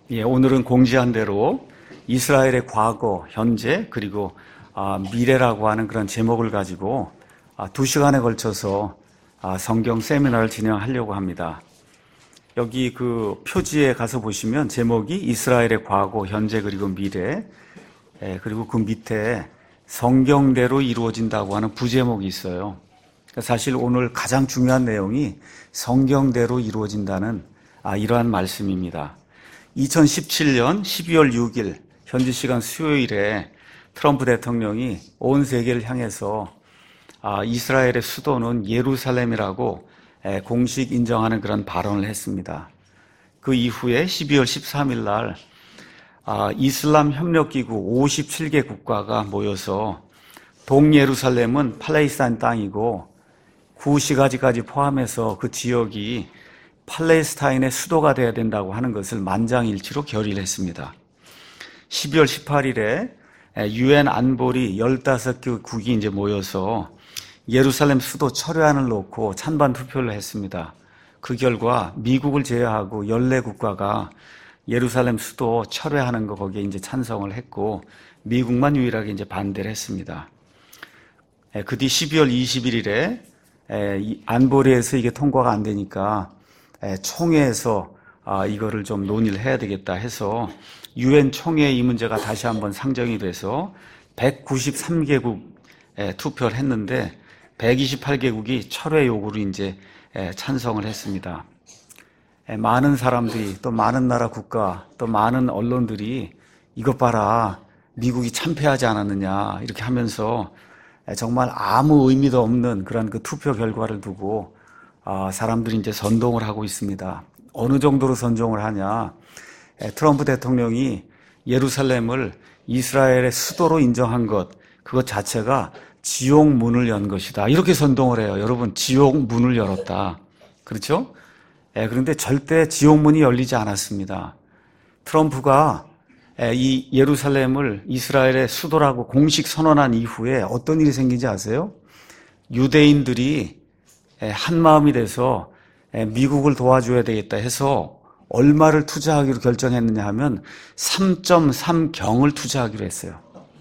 오늘은 공지한 대로 이스라엘의 과거, 현재, 그리고 미래라고 하는 그런 제목을 가지고 2시간에 걸쳐서 성경 세미나를 진행하려고 합니다. 여기 그 표지에 가서 보시면 제목이 이스라엘의 과거, 현재, 그리고 미래, 그리고 그 밑에 성경대로 이루어진다고 하는 부제목이 있어요. 사실 오늘 가장 중요한 내용이 성경대로 이루어진다는 이러한 말씀입니다. 2017년 12월 6일 현지 시간 수요일에 트럼프 대통령이 온 세계를 향해서 이스라엘의 수도는 예루살렘이라고 공식 인정하는 그런 발언을 했습니다. 그 이후에 12월 13일 날 이슬람 협력기구 57개 국가가 모여서 동예루살렘은 팔레스타인 땅이고 구시가지까지 포함해서 그 지역이 팔레스타인의 수도가 되어야 된다고 하는 것을 만장일치로 결의를 했습니다. 12월 18일에 UN 안보리 15개국이 이제 모여서 예루살렘 수도 철회안을 놓고 찬반 투표를 했습니다. 그 결과 미국을 제외하고 14국가가 예루살렘 수도 철회하는 거 거기에 이제 찬성을 했고 미국만 유일하게 이제 반대를 했습니다. 그 뒤 12월 21일에 안보리에서 이게 통과가 안 되니까 총회에서 이거를 좀 논의를 해야 되겠다 해서 UN 총회에 이 문제가 다시 한번 상정이 돼서 193개국 투표를 했는데 128개국이 철회 요구를 이제 찬성을 했습니다. 많은 사람들이 또 많은 나라 국가 또 많은 언론들이 이것 봐라 미국이 참패하지 않았느냐 이렇게 하면서 정말 아무 의미도 없는 그런 그 투표 결과를 두고 사람들이 이제 선동을 하고 있습니다. 어느 정도로 선동을 하냐? 트럼프 대통령이 예루살렘을 이스라엘의 수도로 인정한 것, 그것 자체가 지옥 문을 연 것이다. 이렇게 선동을 해요. 여러분, 지옥 문을 열었다. 그렇죠? 그런데 절대 지옥 문이 열리지 않았습니다. 트럼프가 이 예루살렘을 이스라엘의 수도라고 공식 선언한 이후에 어떤 일이 생긴지 아세요? 유대인들이 한 마음이 돼서 미국을 도와줘야 되겠다 해서 얼마를 투자하기로 결정했느냐 하면 3.3경을 투자하기로 했어요.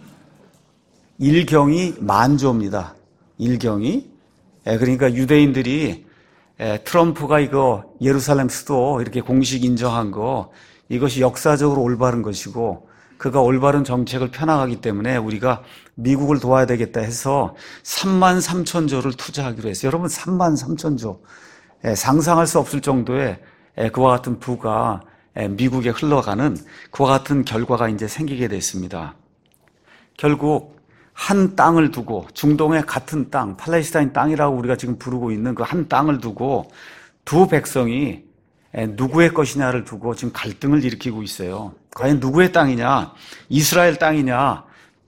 1경이 10,000조입니다. 1경이. 그러니까 유대인들이 트럼프가 이거 예루살렘 수도 이렇게 공식 인정한 거 이것이 역사적으로 올바른 것이고 그가 올바른 정책을 펴나가기 때문에 우리가 미국을 도와야 되겠다 해서 33,000조를 투자하기로 했어요. 여러분 33,000조. 상상할 수 없을 정도의 그와 같은 부가 미국에 흘러가는 그와 같은 결과가 이제 생기게 됐습니다. 결국 한 땅을 두고 중동의 같은 땅, 팔레스타인 땅이라고 우리가 지금 부르고 있는 그 한 땅을 두고 두 백성이 누구의 것이냐를 두고 지금 갈등을 일으키고 있어요. 과연 누구의 땅이냐? 이스라엘 땅이냐?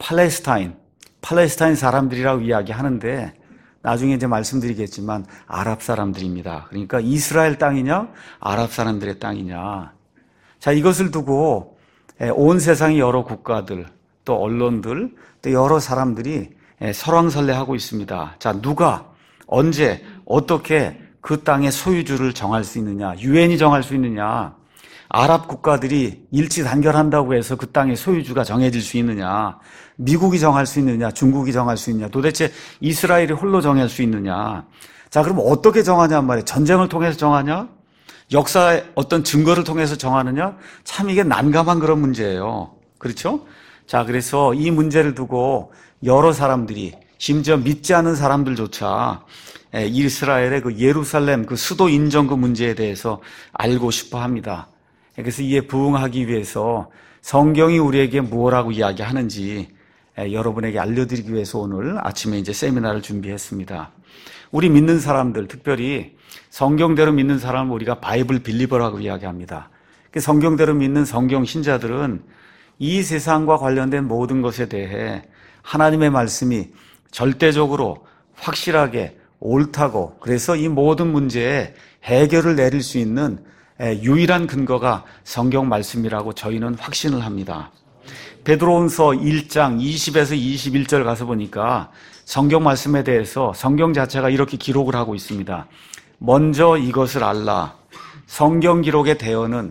팔레스타인 사람들이라고 이야기하는데 나중에 이제 말씀드리겠지만 아랍 사람들입니다. 그러니까 이스라엘 땅이냐? 아랍 사람들의 땅이냐? 자, 이것을 두고 온 세상의 여러 국가들, 또 언론들, 또 여러 사람들이 설왕설래하고 있습니다. 자, 누가, 언제, 어떻게 그 땅의 소유주를 정할 수 있느냐? 유엔이 정할 수 있느냐? 아랍 국가들이 일치 단결한다고 해서 그 땅의 소유주가 정해질 수 있느냐? 미국이 정할 수 있느냐? 중국이 정할 수 있느냐? 도대체 이스라엘이 홀로 정할 수 있느냐? 자, 그럼 어떻게 정하냐 말이에요? 전쟁을 통해서 정하냐? 역사의 어떤 증거를 통해서 정하느냐? 참 이게 난감한 그런 문제예요. 그렇죠? 자, 그래서 이 문제를 두고 여러 사람들이 심지어 믿지 않는 사람들조차 이스라엘의 그 예루살렘 그 수도 인정 그 문제에 대해서 알고 싶어 합니다. 그래서 이에 부응하기 위해서 성경이 우리에게 무엇라고 이야기하는지 여러분에게 알려드리기 위해서 오늘 아침에 이제 세미나를 준비했습니다. 우리 믿는 사람들, 특별히 성경대로 믿는 사람을 우리가 바이블 빌리버라고 이야기합니다. 성경대로 믿는 성경 신자들은 이 세상과 관련된 모든 것에 대해 하나님의 말씀이 절대적으로 확실하게 옳다고 그래서 이 모든 문제에 해결을 내릴 수 있는 유일한 근거가 성경 말씀이라고 저희는 확신을 합니다. 베드로전서 1장 20에서 21절 가서 보니까 성경 말씀에 대해서 성경 자체가 이렇게 기록을 하고 있습니다. 먼저 이것을 알라. 성경 기록의 대언은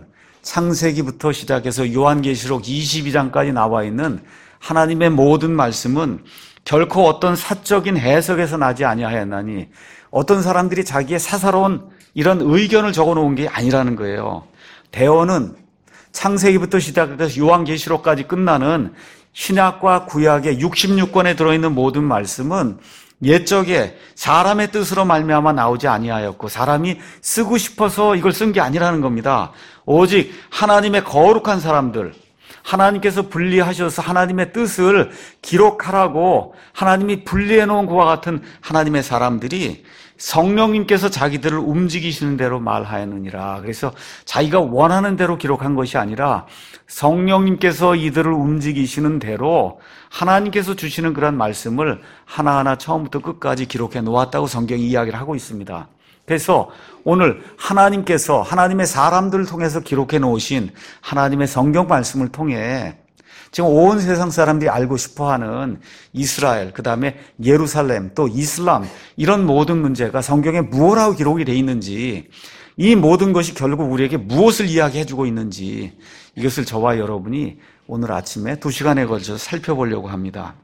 창세기부터 시작해서 요한계시록 22장까지 나와 있는 하나님의 모든 말씀은 결코 어떤 사적인 해석에서 나지 아니하였나니 어떤 사람들이 자기의 사사로운 이런 의견을 적어놓은 게 아니라는 거예요. 대언은 창세기부터 시작해서 요한계시록까지 끝나는 신약과 구약의 66권에 들어있는 모든 말씀은 옛적에 사람의 뜻으로 말미암아 나오지 아니하였고 사람이 쓰고 싶어서 이걸 쓴 게 아니라는 겁니다. 오직 하나님의 거룩한 사람들, 하나님께서 분리하셔서 하나님의 뜻을 기록하라고 하나님이 분리해 놓은 그와 같은 하나님의 사람들이 성령님께서 자기들을 움직이시는 대로 말하였느니라. 그래서 자기가 원하는 대로 기록한 것이 아니라 성령님께서 이들을 움직이시는 대로 하나님께서 주시는 그런 말씀을 하나하나 처음부터 끝까지 기록해 놓았다고 성경이 이야기를 하고 있습니다. 그래서 오늘 하나님께서 하나님의 사람들을 통해서 기록해 놓으신 하나님의 성경 말씀을 통해 지금 온 세상 사람들이 알고 싶어하는 이스라엘, 그 다음에 예루살렘, 또 이슬람 이런 모든 문제가 성경에 무엇이라고 기록이 되어 있는지, 이 모든 것이 결국 우리에게 무엇을 이야기해주고 있는지, 이것을 저와 여러분이 오늘 아침에 2시간에 걸쳐서 살펴보려고 합니다.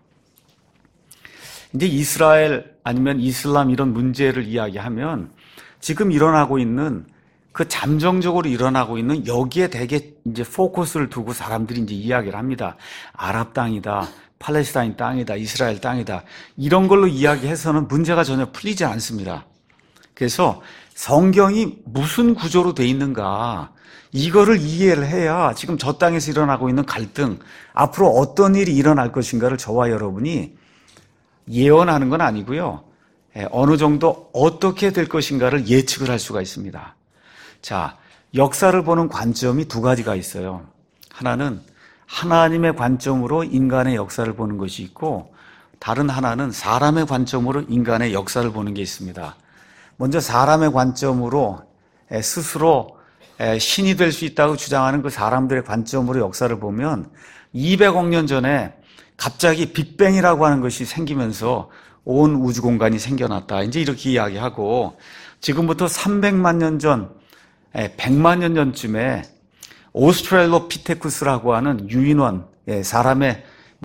이제 이스라엘 아니면 이슬람 이런 문제를 이야기하면 지금 일어나고 있는 그 잠정적으로 일어나고 있는 여기에 되게 이제 포커스를 두고 사람들이 이제 이야기를 합니다. 아랍 땅이다, 팔레스타인 땅이다, 이스라엘 땅이다. 이런 걸로 이야기해서는 문제가 전혀 풀리지 않습니다. 그래서 성경이 무슨 구조로 돼 있는가, 이거를 이해를 해야 지금 저 땅에서 일어나고 있는 갈등, 앞으로 어떤 일이 일어날 것인가를 저와 여러분이 예언하는 건 아니고요. 어느 정도 어떻게 될 것인가를 예측을 할 수가 있습니다. 자, 역사를 보는 관점이 두 가지가 있어요. 하나는 하나님의 관점으로 인간의 역사를 보는 것이 있고, 다른 하나는 사람의 관점으로 인간의 역사를 보는 게 있습니다. 먼저 사람의 관점으로 스스로 신이 될 수 있다고 주장하는 그 사람들의 관점으로 역사를 보면 200억 년 전에 갑자기 빅뱅이라고 하는 것이 생기면서 온 우주 공간이 생겨났다. 이제 이렇게 이야기하고, 지금부터 300만 년 전, 100만 년 전쯤에 오스트랄로피테쿠스라고 하는 유인원, 사람의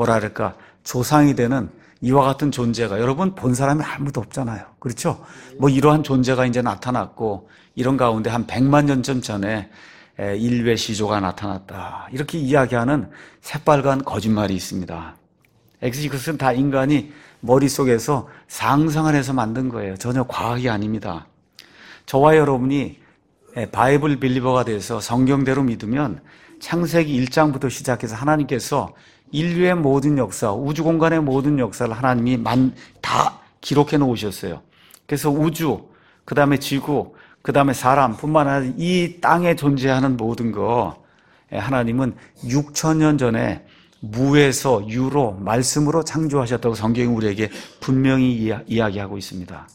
조상이 되는 이와 같은 존재가, 여러분 본 사람이 아무도 없잖아요. 그렇죠? 이러한 존재가 이제 나타났고, 이런 가운데 한 100만 년쯤 전에 인류의 시조가 나타났다. 이렇게 이야기하는 새빨간 거짓말이 있습니다. 이것은 다 인간이 머릿속에서 상상을 해서 만든 거예요. 전혀 과학이 아닙니다. 저와 여러분이 바이블 빌리버가 돼서 성경대로 믿으면 창세기 1장부터 시작해서 하나님께서 인류의 모든 역사, 우주 공간의 모든 역사를 하나님이 다 기록해 놓으셨어요. 그래서 우주, 그 다음에 지구, 그 다음에 사람뿐만 아니라 이 땅에 존재하는 모든 거, 하나님은 6,000년 전에 무에서 유로 말씀으로 창조하셨다고 성경이 우리에게 분명히 이야기하고 있습니다.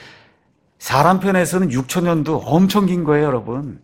사람 편에서는 6,000년도 엄청 긴 거예요, 여러분.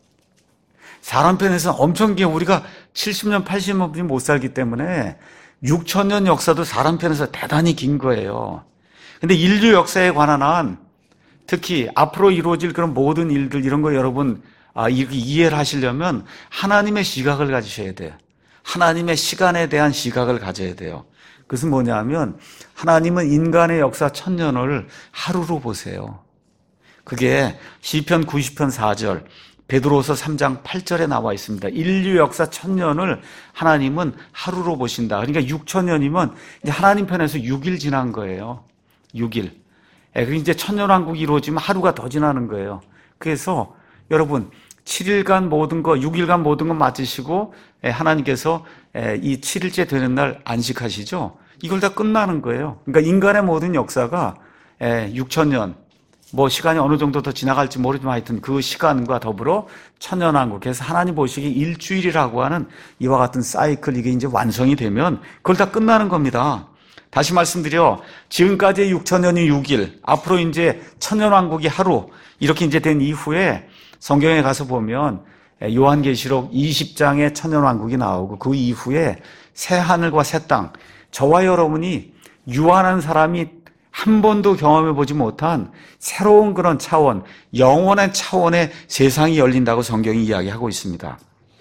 사람 편에서는 엄청 긴, 우리가 70년, 80년이 못 살기 때문에 6,000년 역사도 사람 편에서 대단히 긴 거예요. 근데 인류 역사에 관한 한, 특히 앞으로 이루어질 그런 모든 일들, 이런 거 여러분 이렇게 이해를 하시려면 하나님의 시각을 가지셔야 돼요. 하나님의 시간에 대한 시각을 가져야 돼요. 그것은 뭐냐면 하나님은 인간의 역사 1000년을 하루로 보세요. 그게 시편 90편 4절, 베드로서 3장 8절에 나와 있습니다. 인류 역사 1000년을 하나님은 하루로 보신다. 그러니까 6,000년이면 이제 하나님 편에서 6일 지난 거예요. 6일. 그리고 이제 1000년왕국이 이루어지면 하루가 더 지나는 거예요. 그래서 여러분 7일간 모든 거, 6일간 모든 거 마치시고 하나님께서 이 7일째 되는 날 안식하시죠. 이걸 다 끝나는 거예요. 그러니까 인간의 모든 역사가 6,000년, 시간이 어느 정도 더 지나갈지 모르지만 하여튼 그 시간과 더불어 천년왕국, 그래서 하나님 보시기 일주일이라고 하는 이와 같은 사이클, 이게 이제 완성이 되면 그걸 다 끝나는 겁니다. 다시 말씀드려, 지금까지의 6,000년이 6일, 앞으로 이제 천년왕국이 하루, 이렇게 이제 된 이후에 성경에 가서 보면 요한계시록 20장에 천년왕국이 나오고, 그 이후에 새 하늘과 새 땅, 저와 여러분이 유한한 사람이 한 번도 경험해 보지 못한 새로운 그런 차원, 영원한 차원의 세상이 열린다고 성경이 이야기하고 있습니다.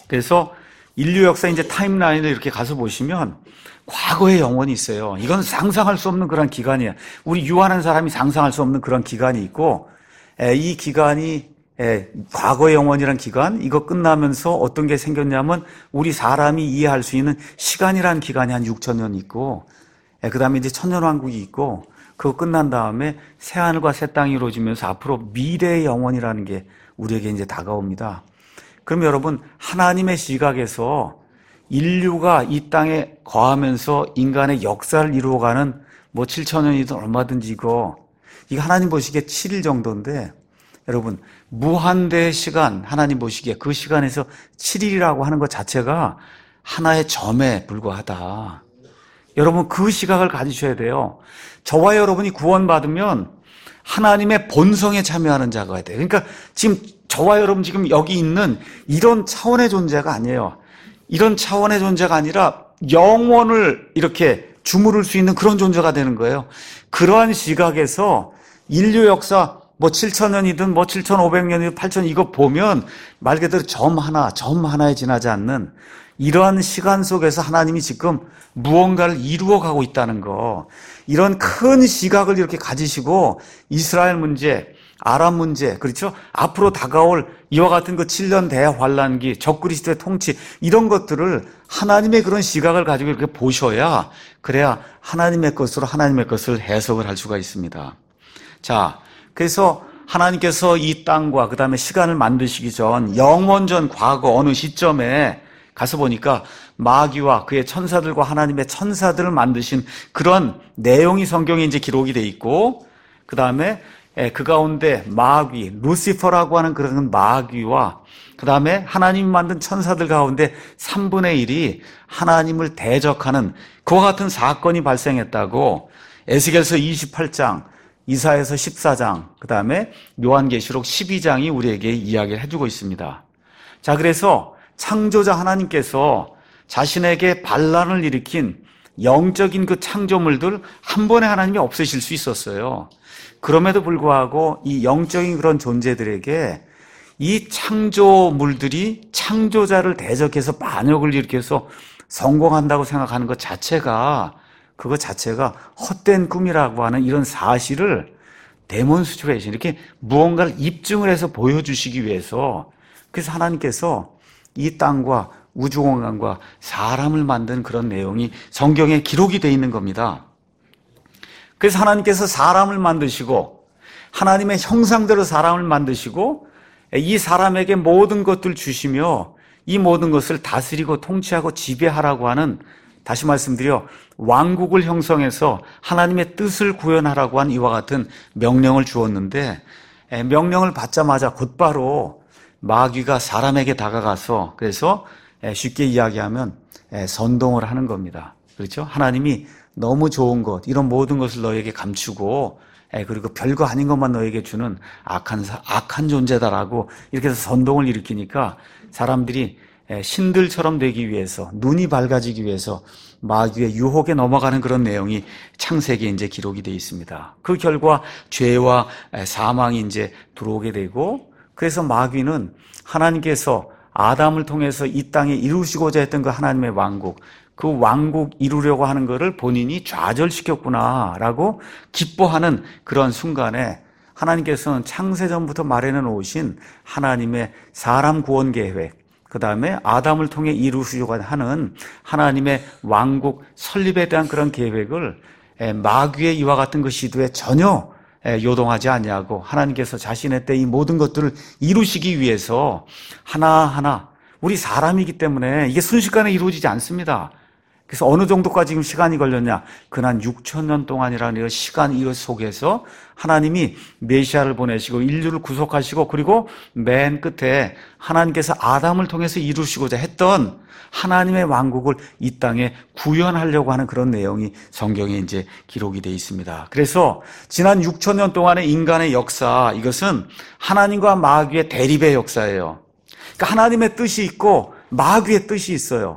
그래서 인류 역사 이제 타임라인을 이렇게 가서 보시면 과거의 영혼이 있어요. 이건 상상할 수 없는 그런 기간이에요. 우리 유한한 사람이 상상할 수 없는 그런 기간이 있고, 이 기간이 과거의 영혼이란 기간, 이거 끝나면서 어떤 게 생겼냐면 우리 사람이 이해할 수 있는 시간이라는 기간이 한 6,000년 있고, 그 다음에 이제 천년왕국이 있고, 그거 끝난 다음에 새하늘과 새 땅이 이루어지면서 앞으로 미래의 영혼이라는 게 우리에게 이제 다가옵니다. 그럼 여러분, 하나님의 시각에서 인류가 이 땅에 거하면서 인간의 역사를 이루어가는 7,000년이든 얼마든지 이거 하나님 보시기에 7일 정도인데, 여러분, 무한대의 시간, 하나님 보시기에 그 시간에서 7일이라고 하는 것 자체가 하나의 점에 불과하다. 여러분, 그 시각을 가지셔야 돼요. 저와 여러분이 구원받으면 하나님의 본성에 참여하는 자가 돼요. 그러니까 지금 저와 여러분 지금 여기 있는 이런 차원의 존재가 아니에요. 이런 차원의 존재가 아니라 영원을 이렇게 주무를 수 있는 그런 존재가 되는 거예요. 그러한 시각에서 인류 역사 7,000년이든 7,500년이든 8,000년 이거 보면 말 그대로 점 하나에 지나지 않는 이러한 시간 속에서 하나님이 지금 무언가를 이루어가고 있다는 거, 이런 큰 시각을 이렇게 가지시고 이스라엘 문제, 아람 문제, 그렇죠? 앞으로 다가올 이와 같은 그 7년 대환란기, 적그리스도의 통치, 이런 것들을 하나님의 그런 시각을 가지고 이렇게 보셔야, 그래야 하나님의 것으로 하나님의 것을 해석을 할 수가 있습니다. 자, 그래서 하나님께서 이 땅과 그 다음에 시간을 만드시기 전 영원전 과거 어느 시점에 가서 보니까 마귀와 그의 천사들과 하나님의 천사들을 만드신 그런 내용이 성경에 이제 기록이 돼 있고, 그 다음에 그 가운데 마귀, 루시퍼라고 하는 그런 마귀와 그 다음에 하나님이 만든 천사들 가운데 3분의 1이 하나님을 대적하는 그와 같은 사건이 발생했다고 에스겔서 28장, 이사야서 14장, 그 다음에 요한계시록 12장이 우리에게 이야기를 해주고 있습니다. 자, 그래서 창조자 하나님께서 자신에게 반란을 일으킨 영적인 그 창조물들 한 번에 하나님이 없애실 수 있었어요. 그럼에도 불구하고 이 영적인 그런 존재들에게 이 창조물들이 창조자를 대적해서 반역을 일으켜서 성공한다고 생각하는 것 자체가, 그것 자체가 헛된 꿈이라고 하는 이런 사실을 데몬스트레이션, 이렇게 무언가를 입증을 해서 보여주시기 위해서, 그래서 하나님께서 이 땅과 우주공간과 사람을 만든 그런 내용이 성경에 기록이 되어 있는 겁니다. 그래서 하나님께서 사람을 만드시고 하나님의 형상대로 사람을 만드시고 이 사람에게 모든 것들을 주시며 이 모든 것을 다스리고 통치하고 지배하라고 하는, 다시 말씀드려 왕국을 형성해서 하나님의 뜻을 구현하라고 한 이와 같은 명령을 주었는데, 명령을 받자마자 곧바로 마귀가 사람에게 다가가서, 그래서 쉽게 이야기하면 선동을 하는 겁니다. 그렇죠? 하나님이 너무 좋은 것, 이런 모든 것을 너에게 감추고 그리고 별거 아닌 것만 너에게 주는 악한 존재다라고 이렇게 해서 선동을 일으키니까 사람들이 신들처럼 되기 위해서, 눈이 밝아지기 위해서 마귀의 유혹에 넘어가는 그런 내용이 창세기에 이제 기록이 되어 있습니다. 그 결과 죄와 사망이 이제 들어오게 되고, 그래서 마귀는 하나님께서 아담을 통해서 이 땅에 이루시고자 했던 그 하나님의 왕국, 그 왕국 이루려고 하는 것을 본인이 좌절시켰구나라고 기뻐하는 그런 순간에 하나님께서는 창세전부터 마련해 놓으신 하나님의 사람 구원 계획, 그 다음에 아담을 통해 이루시려고 하는 하나님의 왕국 설립에 대한 그런 계획을 마귀의 이와 같은 그 시도에 전혀 요동하지 아니하고 하나님께서 자신의 때 이 모든 것들을 이루시기 위해서 하나하나, 우리 사람이기 때문에 이게 순식간에 이루어지지 않습니다. 그래서 어느 정도까지 지금 시간이 걸렸냐? 근한 6,000년 동안이라는 시간 이 속에서 하나님이 메시아를 보내시고 인류를 구속하시고, 그리고 맨 끝에 하나님께서 아담을 통해서 이루시고자 했던 하나님의 왕국을 이 땅에 구현하려고 하는 그런 내용이 성경에 이제 기록이 되어 있습니다. 그래서 지난 6,000년 동안의 인간의 역사, 이것은 하나님과 마귀의 대립의 역사예요. 그러니까 하나님의 뜻이 있고 마귀의 뜻이 있어요.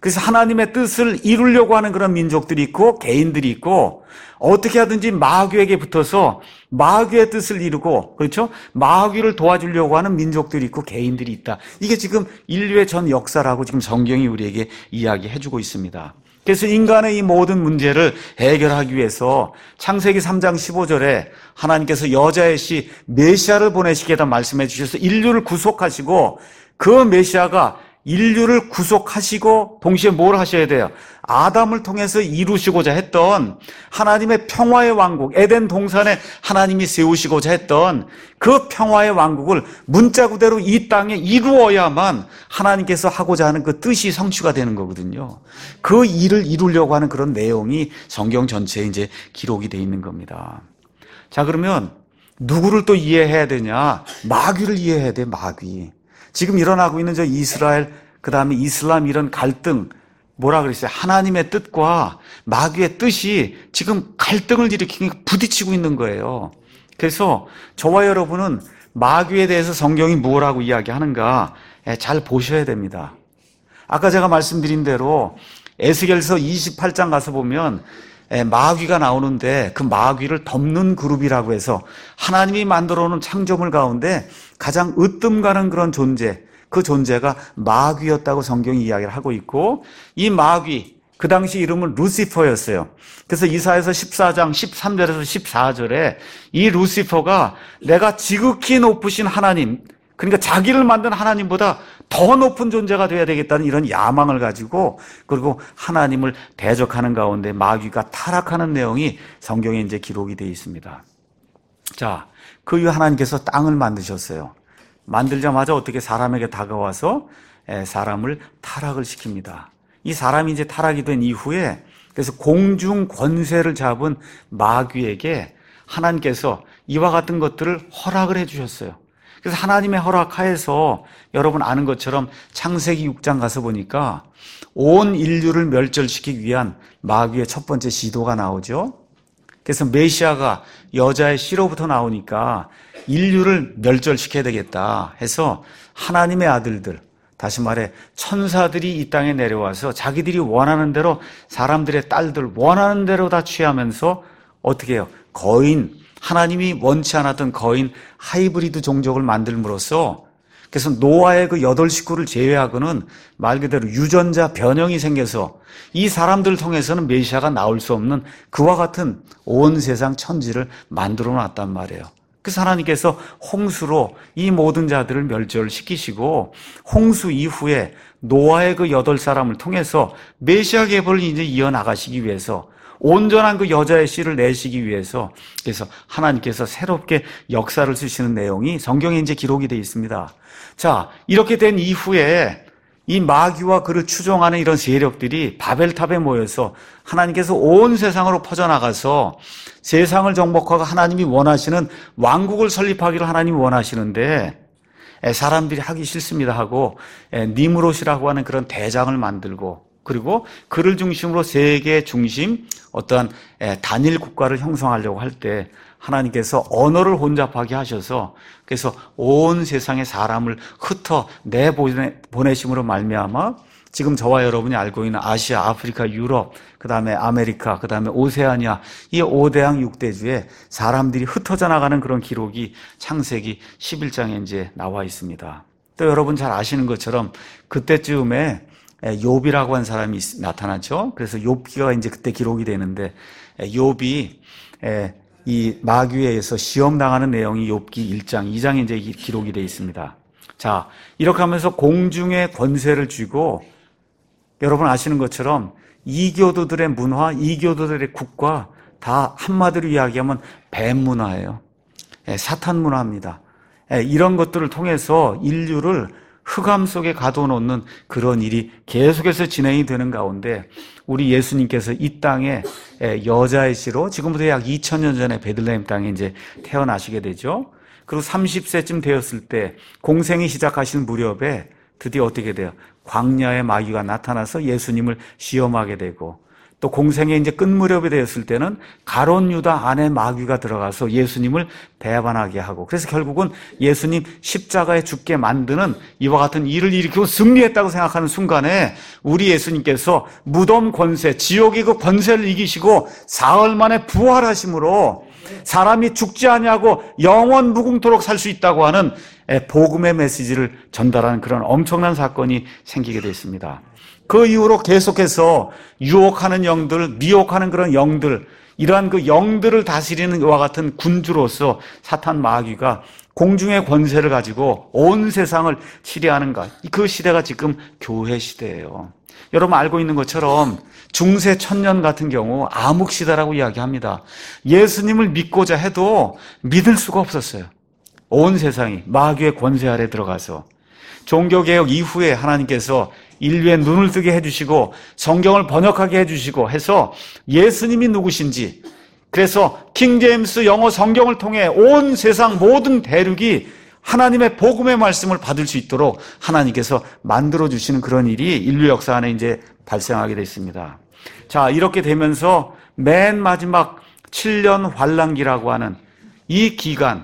그래서 하나님의 뜻을 이루려고 하는 그런 민족들이 있고 개인들이 있고, 어떻게 하든지 마귀에게 붙어서 마귀의 뜻을 이루고, 그렇죠? 마귀를 도와주려고 하는 민족들이 있고 개인들이 있다. 이게 지금 인류의 전 역사라고 지금 성경이 우리에게 이야기해주고 있습니다. 그래서 인간의 이 모든 문제를 해결하기 위해서 창세기 3장 15절에 하나님께서 여자의 씨 메시아를 보내시겠다 말씀해 주셔서 인류를 구속하시고, 그 메시아가 인류를 구속하시고 동시에 뭘 하셔야 돼요? 아담을 통해서 이루시고자 했던 하나님의 평화의 왕국, 에덴 동산에 하나님이 세우시고자 했던 그 평화의 왕국을 문자 그대로 이 땅에 이루어야만 하나님께서 하고자 하는 그 뜻이 성취가 되는 거거든요. 그 일을 이루려고 하는 그런 내용이 성경 전체에 이제 기록이 되어 있는 겁니다. 자, 그러면 누구를 또 이해해야 되냐? 마귀를 이해해야 돼, 마귀. 지금 일어나고 있는 저 이스라엘, 그 다음에 이슬람 이런 갈등, 뭐라 그랬어요? 하나님의 뜻과 마귀의 뜻이 지금 갈등을 일으키고 부딪히고 있는 거예요. 그래서 저와 여러분은 마귀에 대해서 성경이 뭐라고 이야기하는가 잘 보셔야 됩니다. 아까 제가 말씀드린 대로 에스겔서 28장 가서 보면 마귀가 나오는데 그 마귀를 덮는 그룹이라고 해서 하나님이 만들어 놓은 창조물 가운데 가장 으뜸 가는 그런 존재, 그 존재가 마귀였다고 성경이 이야기를 하고 있고, 이 마귀, 그 당시 이름은 루시퍼였어요. 그래서 이사야서 14장 13절에서 14절에 이 루시퍼가 내가 지극히 높으신 하나님, 그러니까 자기를 만든 하나님보다 더 높은 존재가 되어야 되겠다는 이런 야망을 가지고, 그리고 하나님을 대적하는 가운데 마귀가 타락하는 내용이 성경에 이제 기록이 되어 있습니다. 자, 그 이후 하나님께서 땅을 만드셨어요. 만들자마자 어떻게 사람에게 다가와서 사람을 타락을 시킵니다. 이 사람이 이제 타락이 된 이후에, 그래서 공중 권세를 잡은 마귀에게 하나님께서 이와 같은 것들을 허락을 해 주셨어요. 그래서 하나님의 허락하에서 여러분 아는 것처럼 창세기 6장 가서 보니까 온 인류를 멸절시키기 위한 마귀의 첫 번째 시도가 나오죠. 그래서 메시아가 여자의 씨로부터 나오니까 인류를 멸절시켜야 되겠다 해서 하나님의 아들들, 다시 말해 천사들이 이 땅에 내려와서 자기들이 원하는 대로 사람들의 딸들 원하는 대로 다 취하면서 어떻게 해요? 거인, 하나님이 원치 않았던 거인 하이브리드 종족을 만들므로써, 그래서 노아의 그 8식구를 제외하고는 말 그대로 유전자 변형이 생겨서 이 사람들을 통해서는 메시아가 나올 수 없는 그와 같은 온 세상 천지를 만들어 놨단 말이에요. 그래서 하나님께서 홍수로 이 모든 자들을 멸절시키시고, 홍수 이후에 노아의 그 8사람을 통해서 메시아 계보를 이제 이어나가시기 위해서, 온전한 그 여자의 씨를 내시기 위해서, 그래서 하나님께서 새롭게 역사를 쓰시는 내용이 성경에 이제 기록이 되어 있습니다. 자, 이렇게 된 이후에 이 마귀와 그를 추종하는 이런 세력들이 바벨탑에 모여서 하나님께서 온 세상으로 퍼져나가서 세상을 정복하고 하나님이 원하시는 왕국을 설립하기를 하나님이 원하시는데, 사람들이 하기 싫습니다 하고 니므롯이라고 하는 그런 대장을 만들고, 그리고 그를 중심으로 세계 중심 어떠한 단일 국가를 형성하려고 할 때 하나님께서 언어를 혼잡하게 하셔서, 그래서 온 세상의 사람을 흩어 내보내심으로 말미암아 지금 저와 여러분이 알고 있는 아시아, 아프리카, 유럽, 그 다음에 아메리카, 그 다음에 오세아니아, 이 5대양 6대주에 사람들이 흩어져 나가는 그런 기록이 창세기 11장에 이제 나와 있습니다. 또 여러분 잘 아시는 것처럼 그때쯤에 욥이라고 한 사람이 나타났죠. 그래서 욥기가 이제 그때 기록이 되는데, 욥이 이 마귀에 의해서 시험 당하는 내용이 욥기 1장, 2장에 이제 기록이 되어 있습니다. 자, 이렇게 하면서 공중의 권세를 쥐고, 여러분 아시는 것처럼 이교도들의 문화, 이교도들의 국가 다 한마디로 이야기하면 뱀 문화예요. 사탄 문화입니다. 이런 것들을 통해서 인류를 흑암 속에 가둬놓는 그런 일이 계속해서 진행이 되는 가운데, 우리 예수님께서 이 땅에 여자의 씨로 지금부터 약 2000년 전에 베들레헴 땅에 이제 태어나시게 되죠. 그리고 30세쯤 되었을 때 공생이 시작하신 무렵에 드디어 어떻게 돼요? 광야의 마귀가 나타나서 예수님을 시험하게 되고, 또 공생의 이제 끝 무렵이 되었을 때는 가룟 유다 안에 마귀가 들어가서 예수님을 배반하게 하고, 그래서 결국은 예수님 십자가에 죽게 만드는 이와 같은 일을 일으키고 승리했다고 생각하는 순간에 우리 예수님께서 무덤 권세, 지옥의 그 권세를 이기시고 사흘 만에 부활하심으로 사람이 죽지 아니하고 영원 무궁토록 살 수 있다고 하는 복음의 메시지를 전달하는 그런 엄청난 사건이 생기게 됐습니다. 그 이후로 계속해서 유혹하는 영들, 미혹하는 그런 영들, 이러한 그 영들을 다스리는 이와 같은 군주로서 사탄 마귀가 공중의 권세를 가지고 온 세상을 치리하는 것, 그 시대가 지금 교회 시대예요. 여러분 알고 있는 것처럼 중세 천년 같은 경우 암흑시대라고 이야기합니다. 예수님을 믿고자 해도 믿을 수가 없었어요. 온 세상이 마귀의 권세 아래 들어가서. 종교개혁 이후에 하나님께서 인류의 눈을 뜨게 해주시고 성경을 번역하게 해주시고 해서 예수님이 누구신지, 그래서 킹제임스 영어 성경을 통해 온 세상 모든 대륙이 하나님의 복음의 말씀을 받을 수 있도록 하나님께서 만들어주시는 그런 일이 인류 역사 안에 이제 발생하게 됐습니다. 자, 이렇게 되면서 맨 마지막 7년 환란기라고 하는 이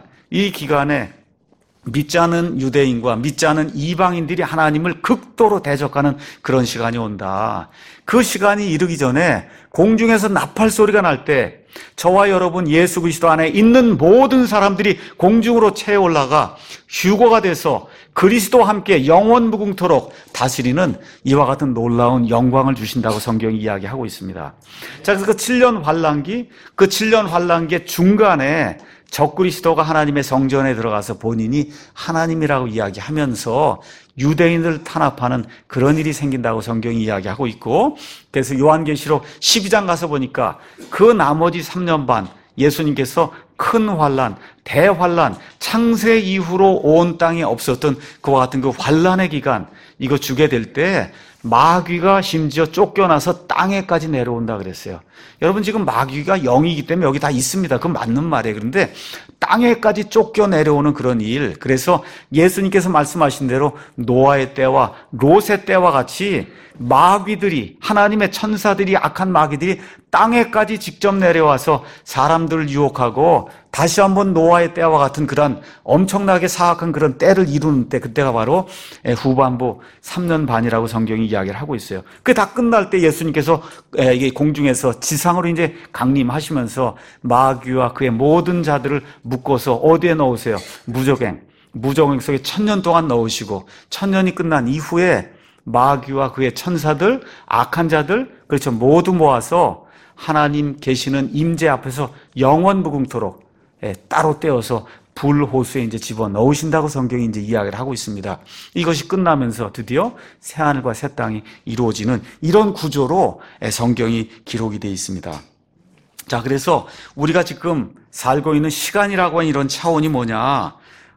기간에 믿지 않은 유대인과 믿지 않은 이방인들이 하나님을 극도로 대적하는 그런 시간이 온다. 그 시간이 이르기 전에 공중에서 나팔 소리가 날 때 저와 여러분 예수 그리스도 안에 있는 모든 사람들이 공중으로 채워 올라가 휴거가 돼서 그리스도와 함께 영원 무궁토록 다스리는 이와 같은 놀라운 영광을 주신다고 성경이 이야기하고 있습니다. 자, 그래서 그 7년 환란기의 중간에 적그리스도가 하나님의 성전에 들어가서 본인이 하나님이라고 이야기하면서 유대인을 탄압하는 그런 일이 생긴다고 성경이 이야기하고 있고, 그래서 요한계시록 12장 가서 보니까 그 나머지 3년 반 예수님께서 큰 환란, 대환란, 창세 이후로 온 땅에 없었던 그와 같은 그 환란의 기간, 이거 주게 될 때 마귀가 심지어 쫓겨나서 땅에까지 내려온다 그랬어요. 여러분 지금 마귀가 영이기 때문에 여기 다 있습니다. 그건 맞는 말이에요. 그런데 땅에까지 쫓겨 내려오는 그런 일, 그래서 예수님께서 말씀하신 대로 노아의 때와 롯의 때와 같이 마귀들이, 하나님의 천사들이, 악한 마귀들이 땅에까지 직접 내려와서 사람들을 유혹하고 다시 한번 노아의 때와 같은 그런 엄청나게 사악한 그런 때를 이루는 때, 그때가 바로 후반부 3년 반이라고 성경이 이야기를 하고 있어요. 그게 다 끝날 때 예수님께서 이게 공중에서 지상으로 이제 강림하시면서 마귀와 그의 모든 자들을 묶어서 어디에 넣으세요? 무저갱 속에 1000년 동안 넣으시고 1000년이 끝난 이후에 마귀와 그의 천사들, 악한 자들, 그렇죠, 모두 모아서 하나님 계시는 임재 앞에서 영원 무궁토록 따로 떼어서 불호수에 이제 집어 넣으신다고 성경이 이제 이야기를 하고 있습니다. 이것이 끝나면서 드디어 새 하늘과 새 땅이 이루어지는 이런 구조로 성경이 기록이 되어 있습니다. 자, 그래서 우리가 지금 살고 있는 시간이라고 하는 이런 차원이 뭐냐?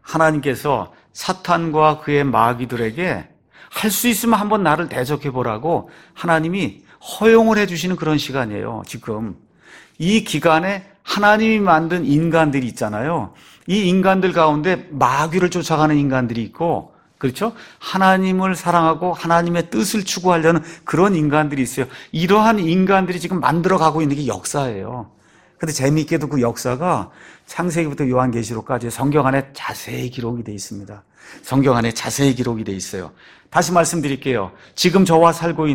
하나님께서 사탄과 그의 마귀들에게 할 수 있으면 한번 나를 대적해 보라고 하나님이 허용을 해주시는 그런 시간이에요. 지금 이 기간에 하나님이 만든 인간들이 있잖아요. 이 인간들 가운데 마귀를 쫓아가는 인간들이 있고, 그렇죠? 하나님을 사랑하고 하나님의 뜻을 추구하려는 그런 인간들이 있어요. 이러한 인간들이 지금 만들어가고 있는 게 역사예요. 근데 재미있게도 그 역사가 창세기부터 요한계시록까지 성경 안에 자세히 기록이 되어 있습니다. 성경 안에 자세히 기록이 되어 있어요. 다시 말씀드릴게요. 지금 저와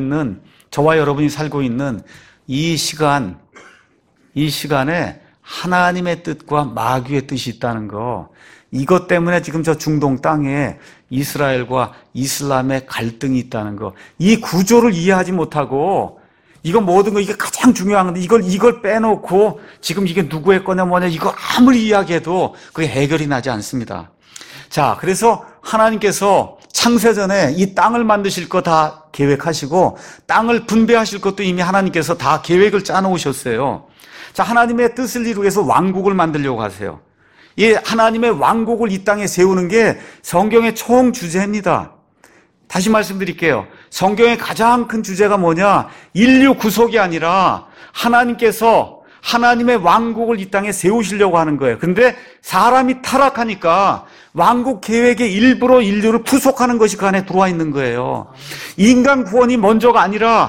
여러분이 살고 있는 이 시간에 하나님의 뜻과 마귀의 뜻이 있다는 거, 이것 때문에 지금 저 중동 땅에 이스라엘과 이슬람의 갈등이 있다는 거, 이 구조를 이해하지 못하고 이거 모든 거, 이게 가장 중요한 건데 이걸 빼놓고 지금 이게 누구의 거냐 뭐냐 이거 아무리 이야기해도 그게 해결이 나지 않습니다. 자, 그래서 하나님께서 창세전에 이 땅을 만드실 거 다 계획하시고 땅을 분배하실 것도 이미 하나님께서 다 계획을 짜놓으셨어요. 자, 하나님의 뜻을 이루기 위해서 왕국을 만들려고 하세요. 이 하나님의 왕국을 이 땅에 세우는 게 성경의 총 주제입니다. 다시 말씀드릴게요. 성경의 가장 큰 주제가 뭐냐? 인류 구속이 아니라 하나님께서 하나님의 왕국을 이 땅에 세우시려고 하는 거예요. 그런데 사람이 타락하니까 왕국 계획의 일부로 인류를 구속하는 것이 그 안에 들어와 있는 거예요. 인간 구원이 먼저가 아니라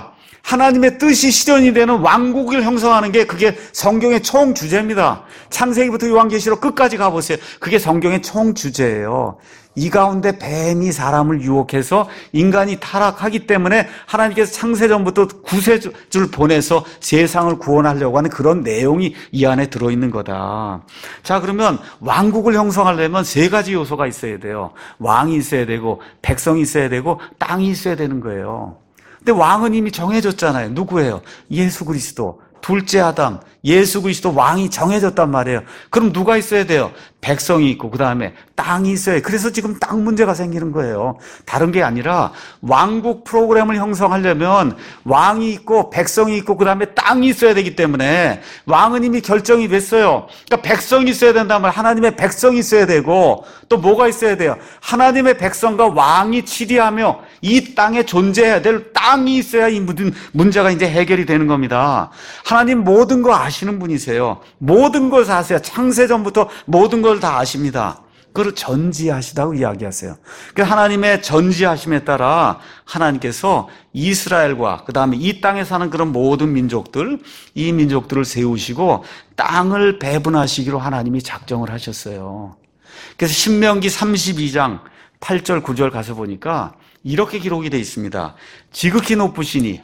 하나님의 뜻이 실현이 되는 왕국을 형성하는 게 그게 성경의 총 주제입니다. 창세기부터 요한계시록 끝까지 가보세요. 그게 성경의 총 주제예요. 이 가운데 뱀이 사람을 유혹해서 인간이 타락하기 때문에 하나님께서 창세전부터 구세주를 보내서 세상을 구원하려고 하는 그런 내용이 이 안에 들어있는 거다. 자, 그러면 왕국을 형성하려면 세 가지 요소가 있어야 돼요. 왕이 있어야 되고 백성이 있어야 되고 땅이 있어야 되는 거예요. 근데 왕은 이미 정해졌잖아요. 누구예요? 예수 그리스도. 둘째 아담, 예수 그리스도 왕이 정해졌단 말이에요. 그럼 누가 있어야 돼요? 백성이 있고 그 다음에 땅이 있어요. 그래서 지금 땅 문제가 생기는 거예요. 다른 게 아니라 왕국 프로그램을 형성하려면 왕이 있고 백성이 있고 그 다음에 땅이 있어야 되기 때문에 왕은 이미 결정이 됐어요. 그러니까 백성이 있어야 된단 말이에요. 하나님의 백성이 있어야 되고 또 뭐가 있어야 돼요? 하나님의 백성과 왕이 치리하며 이 땅에 존재해야 될 땅이 있어야 이 모든 문제가 이제 해결이 되는 겁니다. 하나님 모든 거 아시는 분이세요. 모든 걸 다 아세요. 창세전부터 모든 걸 다 아십니다. 그걸 전지하시다고 이야기하세요. 그래서 하나님의 전지하심에 따라 하나님께서 이스라엘과 그 다음에 이 땅에 사는 그런 모든 민족들, 이 민족들을 세우시고 땅을 배분하시기로 하나님이 작정을 하셨어요. 그래서 신명기 32장 8절 9절 가서 보니까 이렇게 기록이 되어 있습니다. 지극히 높으신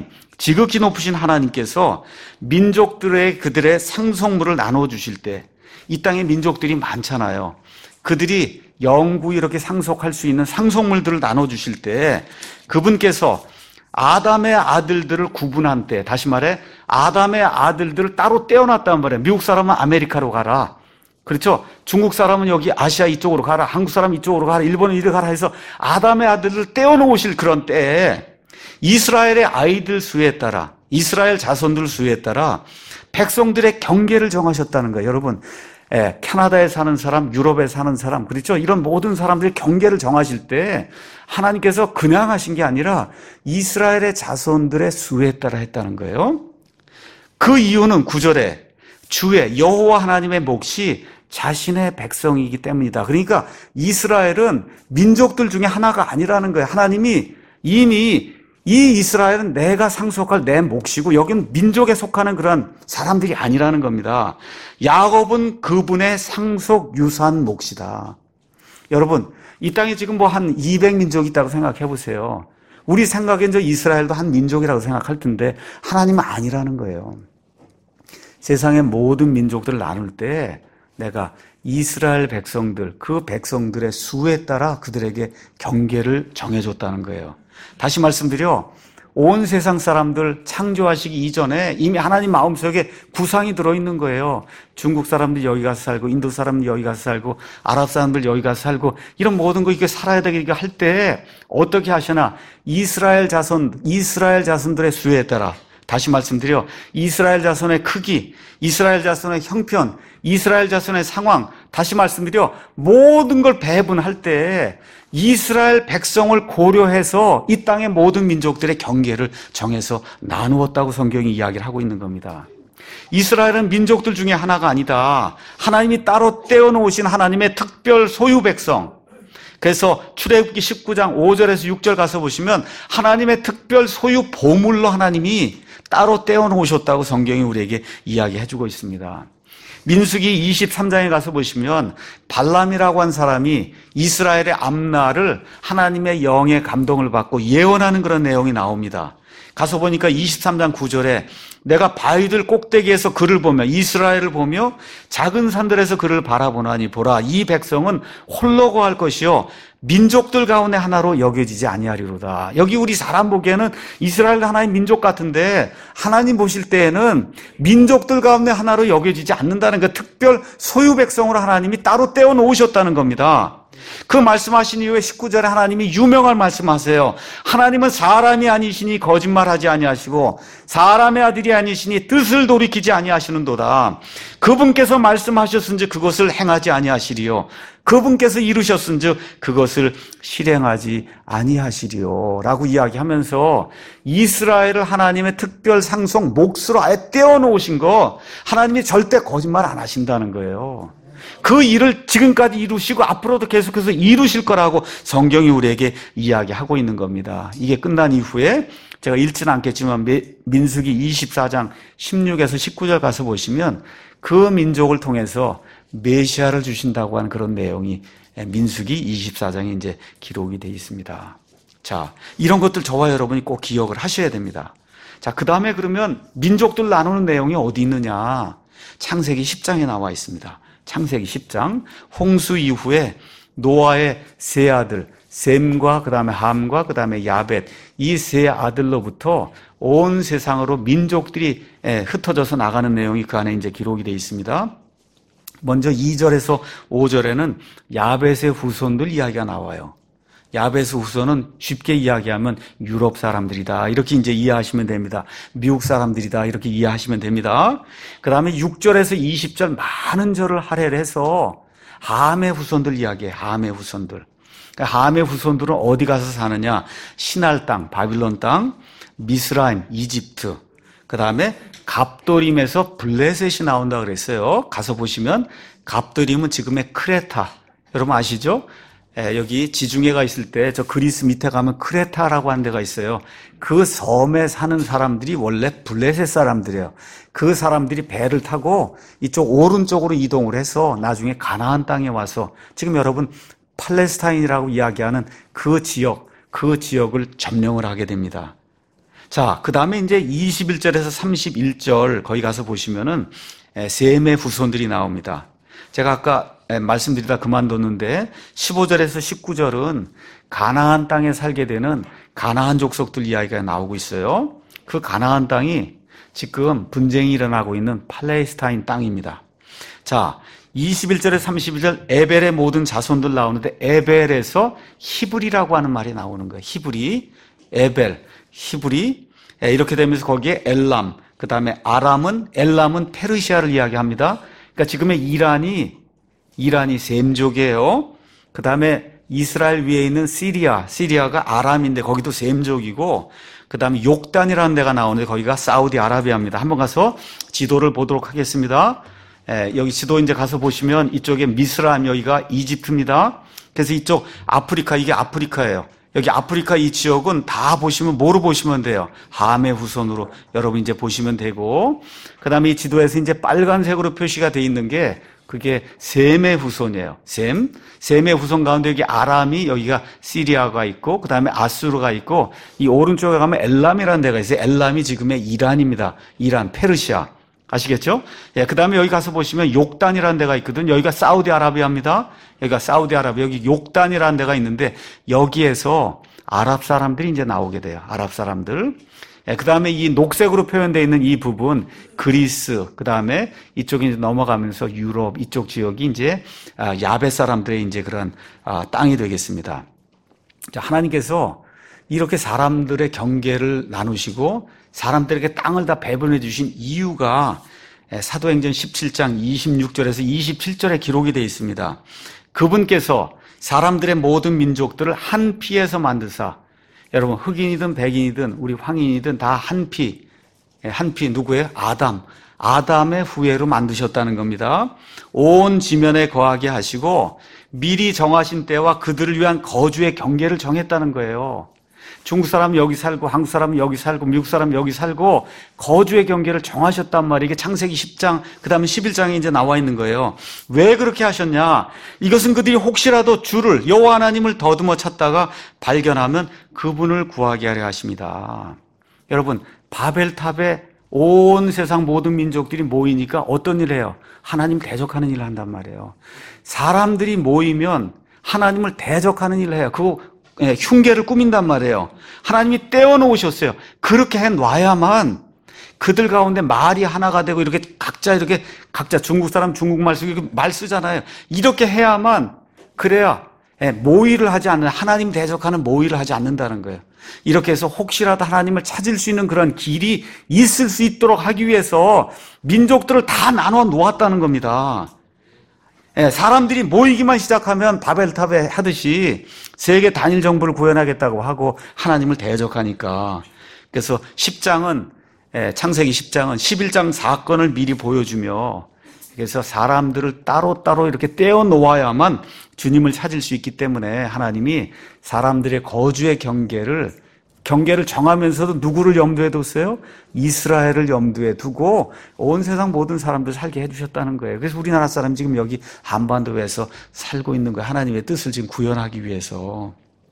하나님께서 민족들의 그들의 상속물을 나눠주실 때 이 땅에 민족들이 많잖아요. 그들이 영구히 이렇게 상속할 수 있는 상속물들을 나눠주실 때 그분께서 아담의 아들들을 구분한 때, 다시 말해 아담의 아들들을 따로 떼어놨단 말이에요. 미국 사람은 아메리카로 가라. 그렇죠? 중국 사람은 여기 아시아 이쪽으로 가라. 한국 사람은 이쪽으로 가라. 일본은 이리 가라 해서 아담의 아들을 떼어놓으실 그런 때에 이스라엘의 아이들 수에 따라, 이스라엘 자손들 수에 따라 백성들의 경계를 정하셨다는 거예요. 여러분, 캐나다에 사는 사람, 유럽에 사는 사람, 그렇죠? 이런 모든 사람들의 경계를 정하실 때 하나님께서 그냥 하신 게 아니라 이스라엘의 자손들의 수에 따라 했다는 거예요. 그 이유는 9절에 주의 여호와 하나님의 몫이 자신의 백성이기 때문이다. 그러니까 이스라엘은 민족들 중에 하나가 아니라는 거예요. 하나님이 이미 이 이스라엘은 내가 상속할 내 몫이고 여기는 민족에 속하는 그런 사람들이 아니라는 겁니다. 야곱은 그분의 상속 유산 몫이다. 여러분, 이 땅에 지금 뭐 한 200민족이 있다고 생각해 보세요. 우리 생각엔 저 이스라엘도 한 민족이라고 생각할 텐데 하나님은 아니라는 거예요. 세상의 모든 민족들을 나눌 때 내가 이스라엘 백성들, 그 백성들의 수에 따라 그들에게 경계를 정해줬다는 거예요. 다시 말씀드려, 온 세상 사람들 창조하시기 이전에 이미 하나님 마음속에 구상이 들어있는 거예요. 중국 사람들 여기 가서 살고, 인도 사람들 여기 가서 살고, 아랍 사람들 여기 가서 살고, 이런 모든 거 이게 살아야 되게 할 때 어떻게 하시나? 이스라엘 자손들의 수에 따라, 다시 말씀드려, 이스라엘 자손의 크기, 이스라엘 자손의 형편, 이스라엘 자손의 상황, 다시 말씀드려, 모든 걸 배분할 때 이스라엘 백성을 고려해서 이 땅의 모든 민족들의 경계를 정해서 나누었다고 성경이 이야기를 하고 있는 겁니다. 이스라엘은 민족들 중에 하나가 아니다. 하나님이 따로 떼어놓으신 하나님의 특별 소유 백성. 그래서 출애굽기 19장 5절에서 6절 가서 보시면 하나님의 특별 소유 보물로 하나님이 따로 떼어놓으셨다고 성경이 우리에게 이야기해주고 있습니다. 민수기 23장에 가서 보시면 발람이라고 한 사람이 이스라엘의 앞날을 하나님의 영의 감동을 받고 예언하는 그런 내용이 나옵니다. 가서 보니까 23장 9절에 내가 바위들 꼭대기에서 그를 보며 이스라엘을 보며 작은 산들에서 그를 바라보나니 보라 이 백성은 홀로 거할 것이요 민족들 가운데 하나로 여겨지지 아니하리로다. 여기 우리 사람 보기에는 이스라엘도 하나의 민족 같은데 하나님 보실 때에는 민족들 가운데 하나로 여겨지지 않는다는 그 특별 소유 백성으로 하나님이 따로 떼어 놓으셨다는 겁니다. 그 말씀하신 이후에 19절에 하나님이 유명한 말씀하세요. 하나님은 사람이 아니시니 거짓말하지 아니하시고 사람의 아들이 아니시니 뜻을 돌이키지 아니하시는도다. 그분께서 말씀하셨은즉 그것을 행하지 아니하시리요 그분께서 이루셨은즉 그것을 실행하지 아니하시리요 라고 이야기하면서 이스라엘을 하나님의 특별 상속 몫으로 아예 떼어놓으신 거 하나님이 절대 거짓말 안 하신다는 거예요. 그 일을 지금까지 이루시고 앞으로도 계속해서 이루실 거라고 성경이 우리에게 이야기하고 있는 겁니다. 이게 끝난 이후에 제가 읽지는 않겠지만 민수기 24장 16에서 19절 가서 보시면 그 민족을 통해서 메시아를 주신다고 하는 그런 내용이 민수기 24장에 이제 기록이 되어 있습니다. 자, 이런 것들 저와 여러분이 꼭 기억을 하셔야 됩니다. 자, 그 다음에 그러면 민족들 나누는 내용이 어디 있느냐? 창세기 10장에 나와 있습니다. 창세기 10장, 홍수 이후에 노아의 세 아들 셈과 그 다음에 함과 그 다음에 야벳, 이 세 아들로부터 온 세상으로 민족들이 흩어져서 나가는 내용이 그 안에 이제 기록이 되어 있습니다. 먼저 2절에서 5절에는 야벳의 후손들 이야기가 나와요. 야벳의 후손은 쉽게 이야기하면 유럽 사람들이다, 이렇게 이제 이해하시면 됩니다. 미국 사람들이다, 이렇게 이해하시면 됩니다. 그 다음에 6절에서 20절 많은 절을 할애해서 함의 후손들 이야기해요. 함의 후손들. 함의 후손들은 어디 가서 사느냐? 시날 땅, 바빌론 땅, 미스라임, 이집트, 그 다음에 갑도림에서 블레셋이 나온다 그랬어요. 가서 보시면 갑도림은 지금의 크레타, 여러분 아시죠? 여기 지중해가 있을 때 저 그리스 밑에 가면 크레타라고 하는 데가 있어요. 그 섬에 사는 사람들이 원래 블레셋 사람들이에요. 그 사람들이 배를 타고 이쪽 오른쪽으로 이동을 해서 나중에 가나안 땅에 와서 지금 여러분 팔레스타인이라고 이야기하는 그 지역을 점령을 하게 됩니다. 자, 그 다음에 이제 21절에서 31절 거기 가서 보시면은 셈의 후손들이 나옵니다. 제가 아까 말씀드리다 그만뒀는데 15절에서 19절은 가나안 땅에 살게 되는 가나안 족속들 이야기가 나오고 있어요. 그 가나안 땅이 지금 분쟁이 일어나고 있는 팔레스타인 땅입니다. 자, 21절에 32절 에벨의 모든 자손들 나오는데 에벨에서 히브리라고 하는 말이 나오는 거예요. 히브리, 에벨, 히브리. 이렇게 되면서 거기에 엘람, 그 다음에 엘람은 페르시아를 이야기합니다. 그러니까 지금의 이란이 셈족이에요. 그 다음에 이스라엘 위에 있는 시리아가 아람인데 거기도 셈족이고, 그 다음에 욕단이라는 데가 나오는데 거기가 사우디아라비아입니다. 한번 가서 지도를 보도록 하겠습니다. 여기 지도 이제 가서 보시면 이쪽에 미스라임, 여기가 이집트입니다. 그래서 이쪽 아프리카, 이게 아프리카예요. 여기 아프리카 이 지역은 다 보시면 뭐로 보시면 돼요? 함의 후손으로 여러분 이제 보시면 되고, 그 다음에 이 지도에서 이제 빨간색으로 표시가 되어 있는 게 그게 셈의 후손이에요. 셈의 후손 가운데 여기 아람이, 여기가 시리아가 있고, 그 다음에 아수르가 있고, 이 오른쪽에 가면 엘람이라는 데가 있어요. 엘람이 지금의 이란입니다. 이란, 페르시아. 아시겠죠? 예, 그 다음에 여기 가서 보시면 욕단이라는 데가 있거든. 여기가 사우디아라비아입니다. 여기가 사우디아라비아, 여기 욕단이라는 데가 있는데 여기에서 아랍 사람들이 이제 나오게 돼요. 아랍 사람들. 예, 그 다음에 이 녹색으로 표현되어 있는 이 부분, 그리스, 그 다음에 이쪽에 이제 넘어가면서 유럽, 이쪽 지역이 이제 야벳 사람들의 이제 그런 땅이 되겠습니다. 자, 하나님께서 이렇게 사람들의 경계를 나누시고 사람들에게 땅을 다 배분해 주신 이유가 사도행전 17장 26절에서 27절에 기록이 되어 있습니다. 그분께서 사람들의 모든 민족들을 한 피에서 만드사, 여러분 흑인이든 백인이든 우리 황인이든 다 한 피 누구예요? 아담의 후예로 만드셨다는 겁니다. 온 지면에 거하게 하시고 미리 정하신 때와 그들을 위한 거주의 경계를 정했다는 거예요. 중국 사람은 여기 살고, 한국 사람은 여기 살고, 미국 사람은 여기 살고, 거주의 경계를 정하셨단 말이에요. 이게 창세기 10장, 그 다음에 11장에 이제 나와 있는 거예요. 왜 그렇게 하셨냐? 이것은 그들이 혹시라도 주를, 여호와 하나님을 더듬어 찾다가 발견하면 그분을 구하게 하려 하십니다. 여러분, 바벨탑에 온 세상 모든 민족들이 모이니까 어떤 일을 해요? 하나님 대적하는 일을 한단 말이에요. 사람들이 모이면 하나님을 대적하는 일을 해요. 그거 흉계를 꾸민단 말이에요. 하나님이 떼어놓으셨어요. 그렇게 해놔야만 그들 가운데 말이 하나가 되고 이렇게 각자 중국 사람 중국말 쓰고 말 쓰잖아요. 이렇게 해야만, 그래야 모의를 하지 않는, 하나님 대적하는 모의를 하지 않는다는 거예요. 이렇게 해서 혹시라도 하나님을 찾을 수 있는 그런 길이 있을 수 있도록 하기 위해서 민족들을 다 나눠 놓았다는 겁니다. 사람들이 모이기만 시작하면 바벨탑에 하듯이 세계 단일 정부를 구현하겠다고 하고 하나님을 대적하니까. 그래서 10장은, 창세기 10장은 11장 사건을 미리 보여주며 그래서 사람들을 따로따로 이렇게 떼어 놓아야만 주님을 찾을 수 있기 때문에 하나님이 사람들의 거주의 경계를 정하면서도 누구를 염두에 뒀어요? 이스라엘을 염두에 두고 온 세상 모든 사람들 살게 해주셨다는 거예요. 그래서 우리나라 사람 지금 여기 한반도에서 살고 있는 거예요. 하나님의 뜻을 지금 구현하기 위해서.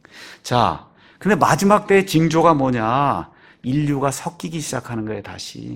자, 근데 마지막 때의 징조가 뭐냐? 인류가 섞이기 시작하는 거예요, 다시.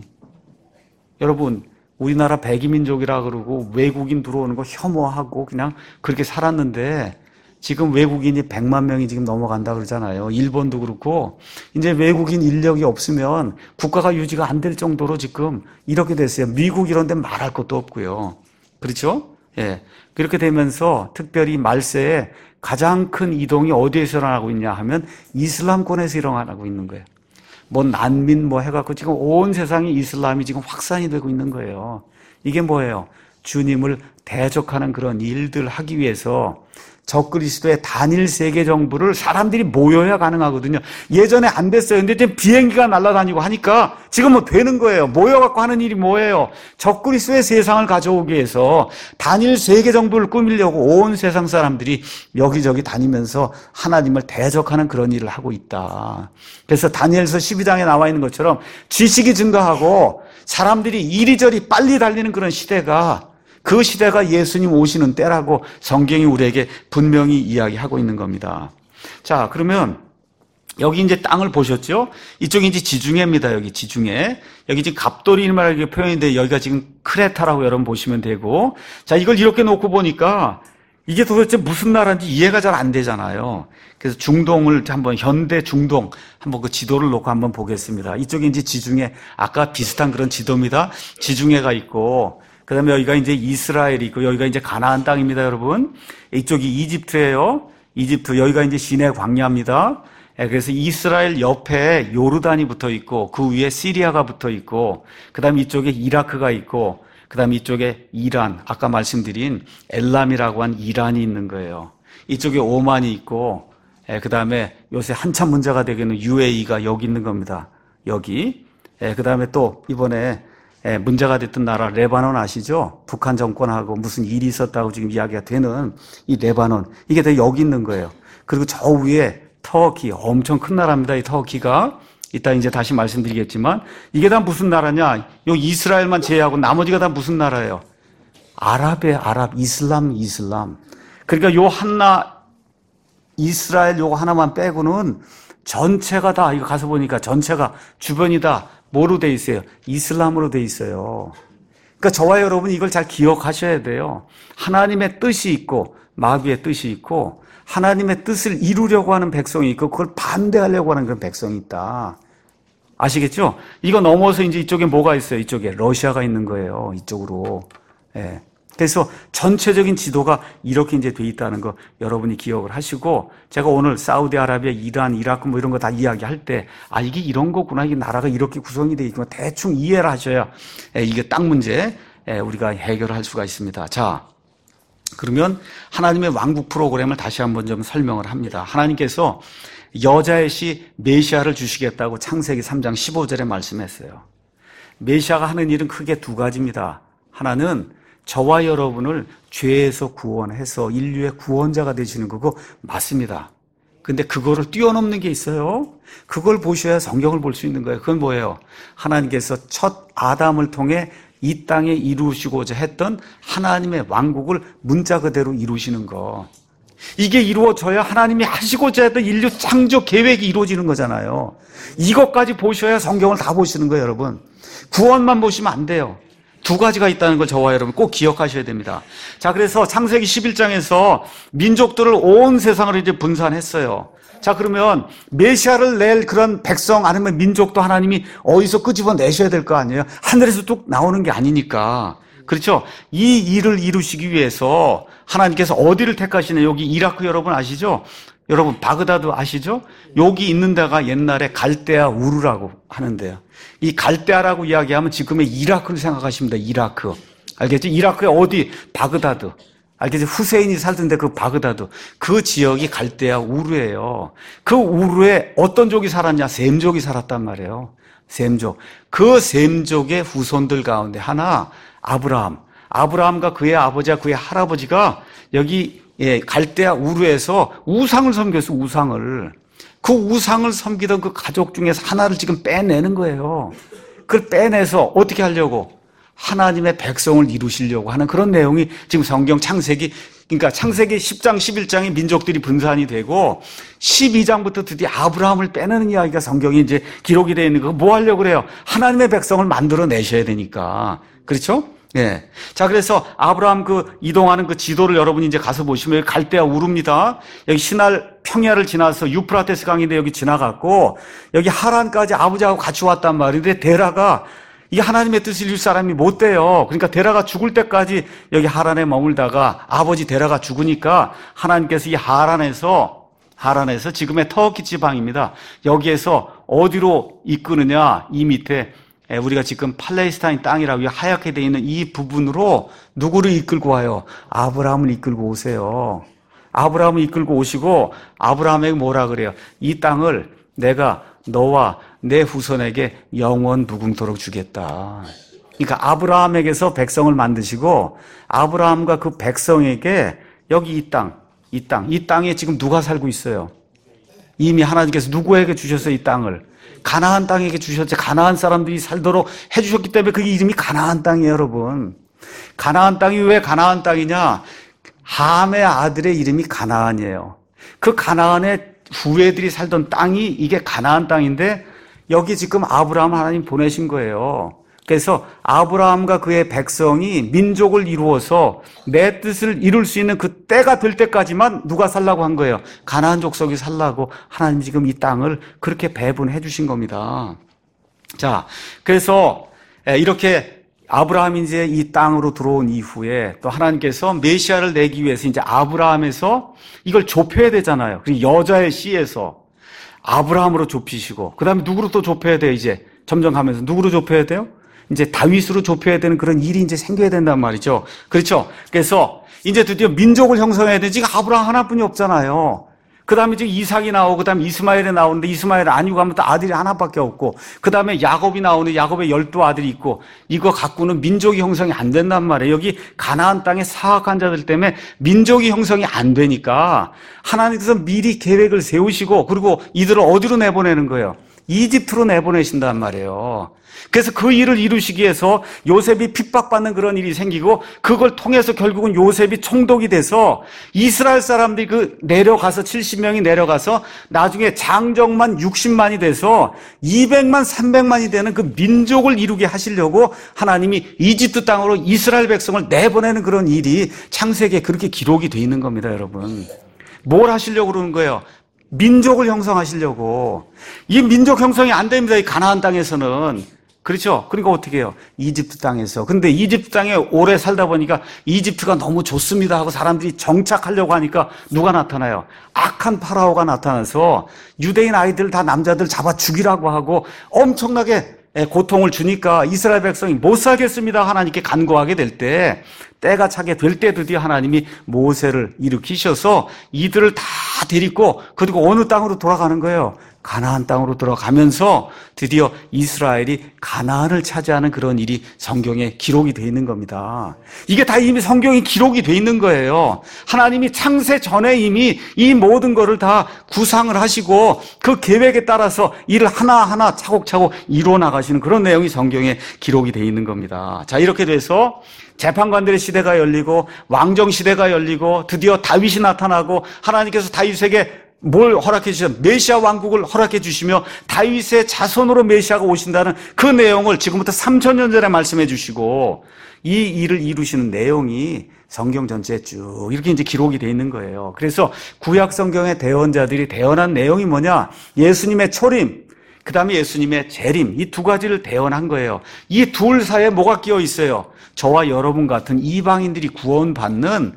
여러분, 우리나라 백이민족이라 그러고 외국인 들어오는 거 혐오하고 그냥 그렇게 살았는데 지금 외국인이 100만 명이 지금 넘어간다 그러잖아요. 일본도 그렇고 이제 외국인 인력이 없으면 국가가 유지가 안 될 정도로 지금 이렇게 됐어요. 미국 이런 데 말할 것도 없고요. 그렇죠? 예. 그렇게 되면서 특별히 말세에 가장 큰 이동이 어디에서 일어나고 있냐 하면 이슬람권에서 일어나고 있는 거예요. 뭐 난민 뭐 해갖고 지금 온 세상이 이슬람이 지금 확산이 되고 있는 거예요. 이게 뭐예요? 주님을 대적하는 그런 일들 하기 위해서 적그리스도의 단일 세계 정부를 사람들이 모여야 가능하거든요. 예전에 안 됐어요. 근데 지금 비행기가 날아다니고 하니까 지금 뭐 되는 거예요. 모여갖고 하는 일이 뭐예요? 적그리스도의 세상을 가져오기 위해서 단일 세계 정부를 꾸미려고 온 세상 사람들이 여기저기 다니면서 하나님을 대적하는 그런 일을 하고 있다. 그래서 다니엘서 12장에 나와 있는 것처럼 지식이 증가하고 사람들이 이리저리 빨리 달리는 그런 시대가 그 시대가 예수님 오시는 때라고 성경이 우리에게 분명히 이야기하고 있는 겁니다. 자, 그러면 여기 이제 땅을 보셨죠? 이쪽이 이제 지중해입니다. 여기 지중해. 여기 지금 갑돌이말 표현인데 여기가 지금 크레타라고 여러분 보시면 되고. 자, 이걸 이렇게 놓고 보니까 이게 도대체 무슨 나라인지 이해가 잘 안 되잖아요. 그래서 중동을 한번 현대 중동 한번 그 지도를 놓고 한번 보겠습니다. 이쪽이 이제 지중해. 아까 비슷한 그런 지도입니다. 지중해가 있고 그 다음에 여기가 이제 이스라엘이 있고, 여기가 이제 가나안 땅입니다, 여러분. 이쪽이 이집트예요. 이집트, 여기가 이제 시내 광야입니다. 그래서 이스라엘 옆에 요르단이 붙어 있고, 그 위에 시리아가 붙어 있고, 그 다음에 이쪽에 이라크가 있고, 그 다음에 이쪽에 이란, 아까 말씀드린 엘람이라고 한 이란이 있는 거예요. 이쪽에 오만이 있고, 그 다음에 요새 한참 문제가 되겠는 UAE가 여기 있는 겁니다. 여기. 그 다음에 또 이번에 문제가 됐던 나라 레바논 아시죠? 북한 정권하고 무슨 일이 있었다고 지금 이야기가 되는 이 레바논. 이게 다 여기 있는 거예요. 그리고 저 위에 터키, 엄청 큰 나라입니다. 이 터키가. 이따 이제 다시 말씀드리겠지만 이게 다 무슨 나라냐? 요 이스라엘만 제외하고 나머지가 다 무슨 나라예요? 아랍이에요. 아랍, 이슬람. 그러니까 요 하나 이스라엘 요거 하나만 빼고는 전체가 다 이거 가서 보니까 전체가 주변이 다 뭐로 돼 있어요? 이슬람으로 돼 있어요. 그러니까 저와 여러분 이걸 잘 기억하셔야 돼요. 하나님의 뜻이 있고 마귀의 뜻이 있고 하나님의 뜻을 이루려고 하는 백성이 있고 그걸 반대하려고 하는 그런 백성이 있다. 아시겠죠? 이거 넘어서 이제 이쪽에 뭐가 있어요? 이쪽에 러시아가 있는 거예요. 이쪽으로. 예. 그래서 전체적인 지도가 이렇게 이제 돼 있다는 거 여러분이 기억을 하시고 제가 오늘 사우디아라비아, 이란, 이라크 뭐 이런 거 다 이야기할 때 이게 이런 거구나. 이게 나라가 이렇게 구성이 돼 있구나. 대충 이해를 하셔야 이게 땅 문제 우리가 해결할 수가 있습니다. 자, 그러면 하나님의 왕국 프로그램을 다시 한번 좀 설명을 합니다. 하나님께서 여자의 시 메시아를 주시겠다고 창세기 3장 15절에 말씀했어요. 메시아가 하는 일은 크게 두 가지입니다. 하나는 저와 여러분을 죄에서 구원해서 인류의 구원자가 되시는 거고 맞습니다. 근데 그거를 뛰어넘는 게 있어요. 그걸 보셔야 성경을 볼 수 있는 거예요. 그건 뭐예요? 하나님께서 첫 아담을 통해 이 땅에 이루시고자 했던 하나님의 왕국을 문자 그대로 이루시는 거. 이게 이루어져야 하나님이 하시고자 했던 인류 창조 계획이 이루어지는 거잖아요. 이것까지 보셔야 성경을 다 보시는 거예요, 여러분. 구원만 보시면 안 돼요. 두 가지가 있다는 걸 저와 여러분 꼭 기억하셔야 됩니다. 자, 그래서 창세기 11장에서 민족들을 온 세상으로 이제 분산했어요. 자, 그러면 메시아를 낼 그런 백성 아니면 민족도 하나님이 어디서 끄집어 내셔야 될 거 아니에요? 하늘에서 뚝 나오는 게 아니니까. 그렇죠? 이 일을 이루시기 위해서 하나님께서 어디를 택하시냐? 여기 이라크 여러분 아시죠? 여러분 바그다드 아시죠? 여기 있는 데가 옛날에 갈대아 우르라고 하는데요. 이 갈대아라고 이야기하면 지금의 이라크를 생각하시면 돼요. 이라크. 알겠죠? 이라크의 어디? 바그다드. 알겠죠? 후세인이 살던데 그 바그다드. 그 지역이 갈대아 우르예요. 그 우르에 어떤 족이 살았냐? 셈족이 살았단 말이에요. 셈족. 그 셈족의 후손들 가운데 하나 아브라함. 아브라함과 그의 아버지와 그의 할아버지가 여기 갈대아 우르에서 우상을 섬겼어, 우상을. 그 우상을 섬기던 그 가족 중에서 하나를 지금 빼내는 거예요. 그걸 빼내서 어떻게 하려고? 하나님의 백성을 이루시려고 하는 그런 내용이 지금 성경 창세기, 그러니까 창세기 10장, 11장의 민족들이 분산이 되고 12장부터 드디어 아브라함을 빼내는 이야기가 성경에 이제 기록이 되어 있는 거. 뭐 하려고 그래요? 하나님의 백성을 만들어 내셔야 되니까. 그렇죠? 예. 자, 그래서 아브라함 이동하는 그 지도를 여러분이 이제 가서 보시면 여기 갈대아 우르입니다. 여기 시날 평야를 지나서 유프라테스 강인데 여기 지나갔고 여기 하란까지 아버지하고 같이 왔단 말인데 데라가 이게 하나님의 뜻을 이룰 사람이 못 돼요. 그러니까 데라가 죽을 때까지 여기 하란에 머물다가 아버지 데라가 죽으니까 하나님께서 이 하란에서 지금의 터키 지방입니다. 여기에서 어디로 이끄느냐? 이 밑에 우리가 지금 팔레스타인 땅이라고 하얗게 되어 있는 이 부분으로 누구를 이끌고 와요? 아브라함을 이끌고 오세요. 아브라함을 이끌고 오시고 아브라함에게 뭐라 그래요? 이 땅을 내가 너와 내 후손에게 영원 무궁토록 주겠다. 그러니까 아브라함에게서 백성을 만드시고 아브라함과 그 백성에게 여기 이 땅에 지금 누가 살고 있어요? 이미 하나님께서 누구에게 주셨어요? 이 땅을. 가나안 땅에게 주셨죠. 가나안 사람들이 살도록 해주셨기 때문에 그게 이름이 가나안 땅이에요, 여러분. 가나안 땅이 왜 가나안 땅이냐? 함의 아들의 이름이 가나안이에요. 그 가나안의 후예들이 살던 땅이 이게 가나안 땅인데 여기 지금 아브라함 하나님 보내신 거예요. 그래서 아브라함과 그의 백성이 민족을 이루어서 내 뜻을 이룰 수 있는 그 때가 될 때까지만 누가 살라고 한 거예요? 가나안 족속이 살라고 하나님 지금 이 땅을 그렇게 배분해 주신 겁니다. 자, 그래서 이렇게 아브라함이 이제 이 땅으로 들어온 이후에 또 하나님께서 메시아를 내기 위해서 이제 아브라함에서 이걸 좁혀야 되잖아요. 그리고 여자의 씨에서 아브라함으로 좁히시고 그 다음에 누구로 또 좁혀야 돼요? 이제 점점 가면서 누구로 좁혀야 돼요? 이제 다윗으로 좁혀야 되는 그런 일이 이제 생겨야 된단 말이죠. 그렇죠? 그래서 이제 드디어 민족을 형성해야 되지. 지금 아브라함 하나뿐이 없잖아요. 그 다음에 이제 이삭이 나오고, 그 다음에 이스마엘이 나오는데, 이스마엘 아니고 하면 또 아들이 하나밖에 없고, 그 다음에 야곱이 나오는데, 야곱의 12아들이 있고, 이거 갖고는 민족이 형성이 안 된단 말이에요. 여기 가나안 땅에 사악한 자들 때문에 민족이 형성이 안 되니까, 하나님께서 미리 계획을 세우시고, 그리고 이들을 어디로 내보내는 거예요? 이집트로 내보내신단 말이에요. 그래서 그 일을 이루시기 위해서 요셉이 핍박받는 그런 일이 생기고 그걸 통해서 결국은 요셉이 총독이 돼서 이스라엘 사람들이 내려가서 70명이 내려가서 나중에 장정만 60만이 돼서 200만 300만이 되는 그 민족을 이루게 하시려고 하나님이 이집트 땅으로 이스라엘 백성을 내보내는 그런 일이 창세기에 그렇게 기록이 돼 있는 겁니다, 여러분. 뭘 하시려고 그러는 거예요? 민족을 형성하시려고. 이 민족 형성이 안 됩니다, 이 가나안 땅에서는. 그렇죠? 그러니까 어떻게 해요? 이집트 땅에서. 근데 이집트 땅에 오래 살다 보니까 이집트가 너무 좋습니다 하고 사람들이 정착하려고 하니까 누가 나타나요? 악한 파라오가 나타나서 유대인 아이들 다 남자들 잡아 죽이라고 하고 엄청나게 고통을 주니까 이스라엘 백성이 못 살겠습니다 하나님께 간구하게 될 때, 때가 차게 될 때 드디어 하나님이 모세를 일으키셔서 이들을 다 데리고 그리고 어느 땅으로 돌아가는 거예요? 가나안 땅으로 들어가면서 드디어 이스라엘이 가나안을 차지하는 그런 일이 성경에 기록이 되어 있는 겁니다. 이게 다 이미 성경에 기록이 되어 있는 거예요. 하나님이 창세 전에 이미 이 모든 것을 다 구상을 하시고 그 계획에 따라서 일을 하나하나 차곡차곡 이루어 나가시는 그런 내용이 성경에 기록이 되어 있는 겁니다. 자, 이렇게 돼서 재판관들의 시대가 열리고 왕정 시대가 열리고 드디어 다윗이 나타나고 하나님께서 다윗에게 뭘 허락해 주셨어요? 메시아 왕국을 허락해 주시며 다윗의 자손으로 메시아가 오신다는 그 내용을 지금부터 3000년 전에 말씀해 주시고 이 일을 이루시는 내용이 성경 전체에 쭉 이렇게 이제 기록이 되어 있는 거예요. 그래서 구약 성경의 대언자들이 대언한 내용이 뭐냐? 예수님의 초림, 그 다음에 예수님의 재림, 이 두 가지를 대언한 거예요. 이 둘 사이에 뭐가 끼어 있어요? 저와 여러분 같은 이방인들이 구원받는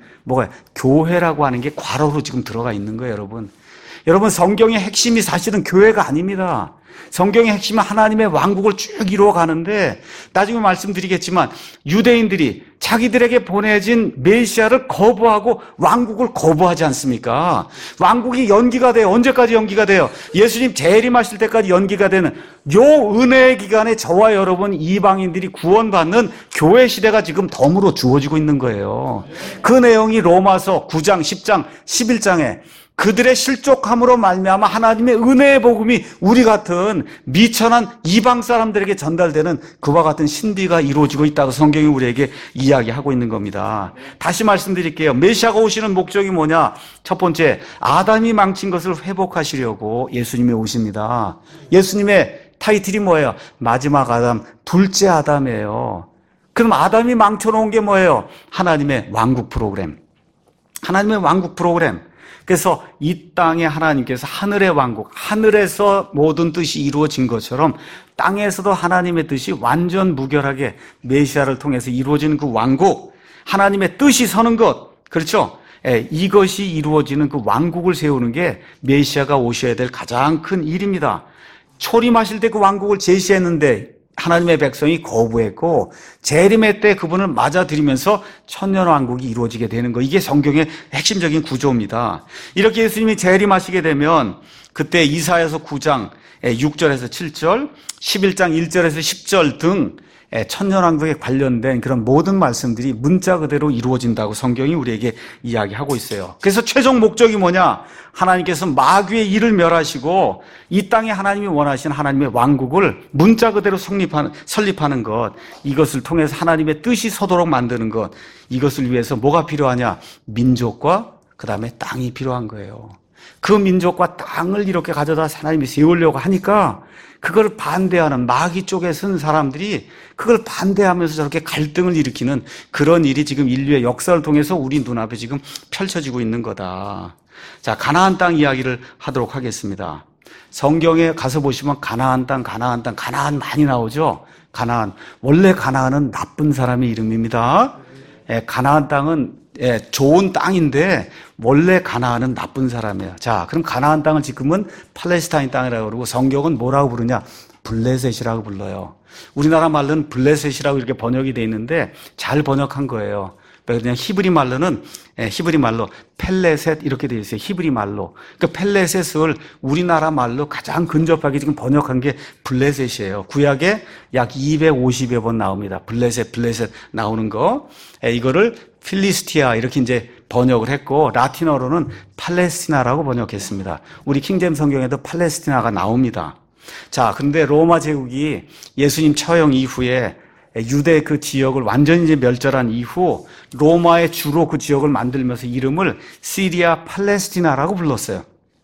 교회라고 하는 게 괄호로 지금 들어가 있는 거예요, 여러분. 여러분, 성경의 핵심이 사실은 교회가 아닙니다. 성경의 핵심은 하나님의 왕국을 쭉 이루어 가는데 나중에 말씀드리겠지만 유대인들이 자기들에게 보내진 메시아를 거부하고 왕국을 거부하지 않습니까? 왕국이 연기가 돼요. 언제까지 연기가 돼요? 예수님 재림하실 때까지 연기가 되는 요 은혜의 기간에 저와 여러분 이방인들이 구원받는 교회 시대가 지금 덤으로 주어지고 있는 거예요. 그 내용이 로마서 9장, 10장, 11장에 그들의 실족함으로 말미암아 하나님의 은혜의 복음이 우리 같은 미천한 이방 사람들에게 전달되는 그와 같은 신비가 이루어지고 있다고 성경이 우리에게 이야기하고 있는 겁니다. 다시 말씀드릴게요. 메시아가 오시는 목적이 뭐냐? 첫 번째, 아담이 망친 것을 회복하시려고 예수님이 오십니다. 예수님의 타이틀이 뭐예요? 마지막 아담, 둘째 아담이에요. 그럼 아담이 망쳐놓은 게 뭐예요? 하나님의 왕국 프로그램. 하나님의 왕국 프로그램. 그래서 이 땅에 하나님께서 하늘의 왕국, 하늘에서 모든 뜻이 이루어진 것처럼 땅에서도 하나님의 뜻이 완전 무결하게 메시아를 통해서 이루어지는 그 왕국, 하나님의 뜻이 서는 것, 그렇죠? 이것이 이루어지는 그 왕국을 세우는 게 메시아가 오셔야 될 가장 큰 일입니다. 초림하실 때 그 왕국을 제시했는데 하나님의 백성이 거부했고 재림의 때 그분을 맞아들이면서 천년왕국이 이루어지게 되는 거, 이게 성경의 핵심적인 구조입니다. 이렇게 예수님이 재림하시게 되면 그때 이사야서 9장 6절에서 7절, 11장 1절에서 10절 등 천년왕국에 관련된 그런 모든 말씀들이 문자 그대로 이루어진다고 성경이 우리에게 이야기하고 있어요. 그래서 최종 목적이 뭐냐? 하나님께서 마귀의 일을 멸하시고 이 땅에 하나님이 원하시는 하나님의 왕국을 문자 그대로 설립하는 것, 이것을 통해서 하나님의 뜻이 서도록 만드는 것, 이것을 위해서 뭐가 필요하냐? 민족과 그 다음에 땅이 필요한 거예요. 그 민족과 땅을 이렇게 가져다 하나님이 세우려고 하니까 그걸 반대하는 마귀 쪽에 선 사람들이 그걸 반대하면서 저렇게 갈등을 일으키는 그런 일이 지금 인류의 역사를 통해서 우리 눈앞에 지금 펼쳐지고 있는 거다. 자, 가나안 땅 이야기를 하도록 하겠습니다. 성경에 가서 보시면 가나안 땅, 가나안 많이 나오죠? 가나안. 원래 가나안은 나쁜 사람의 이름입니다. 가나안 땅은 좋은 땅인데 원래 가나안은 나쁜 사람이에요. 자, 그럼 가나안 땅을 지금은 팔레스타인 땅이라고 그러고 성경은 뭐라고 부르냐? 블레셋이라고 불러요. 우리나라 말로는 블레셋이라고 이렇게 번역이 돼 있는데 잘 번역한 거예요. 그냥 히브리 말로 펠레셋 이렇게 되어 있어요. 히브리 말로. 그러니까 펠레셋을 우리나라 말로 가장 근접하게 지금 번역한 게 블레셋이에요. 구약에 약 250여 번 나옵니다. 블레셋 나오는 거. 이거를 필리스티아 이렇게 이제 번역을 했고 라틴어로는 팔레스티나라고 번역했습니다. 우리 킹제임 성경에도 팔레스티나가 나옵니다. 자, 그런데 로마 제국이 예수님 처형 이후에 유대 그 지역을 완전히 이제 멸절한 이후 로마의 주로 그 지역을 만들면서 이름을 시리아 팔레스티나라고 불렀어요.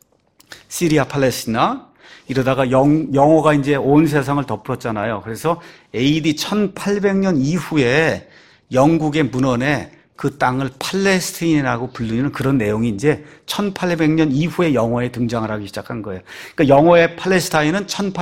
시리아 팔레스티나. 이러다가 영어가 이제 온 세상을 덮었잖아요. 그래서 AD 1800년 이후에 영국의 문헌에 그 땅을 팔레스타인이라고 불리는 그런 내용이 이제 1800년 이후에 영어에 등장을 하기 시작한 거예요. 그러니까 영어의 팔레스타인은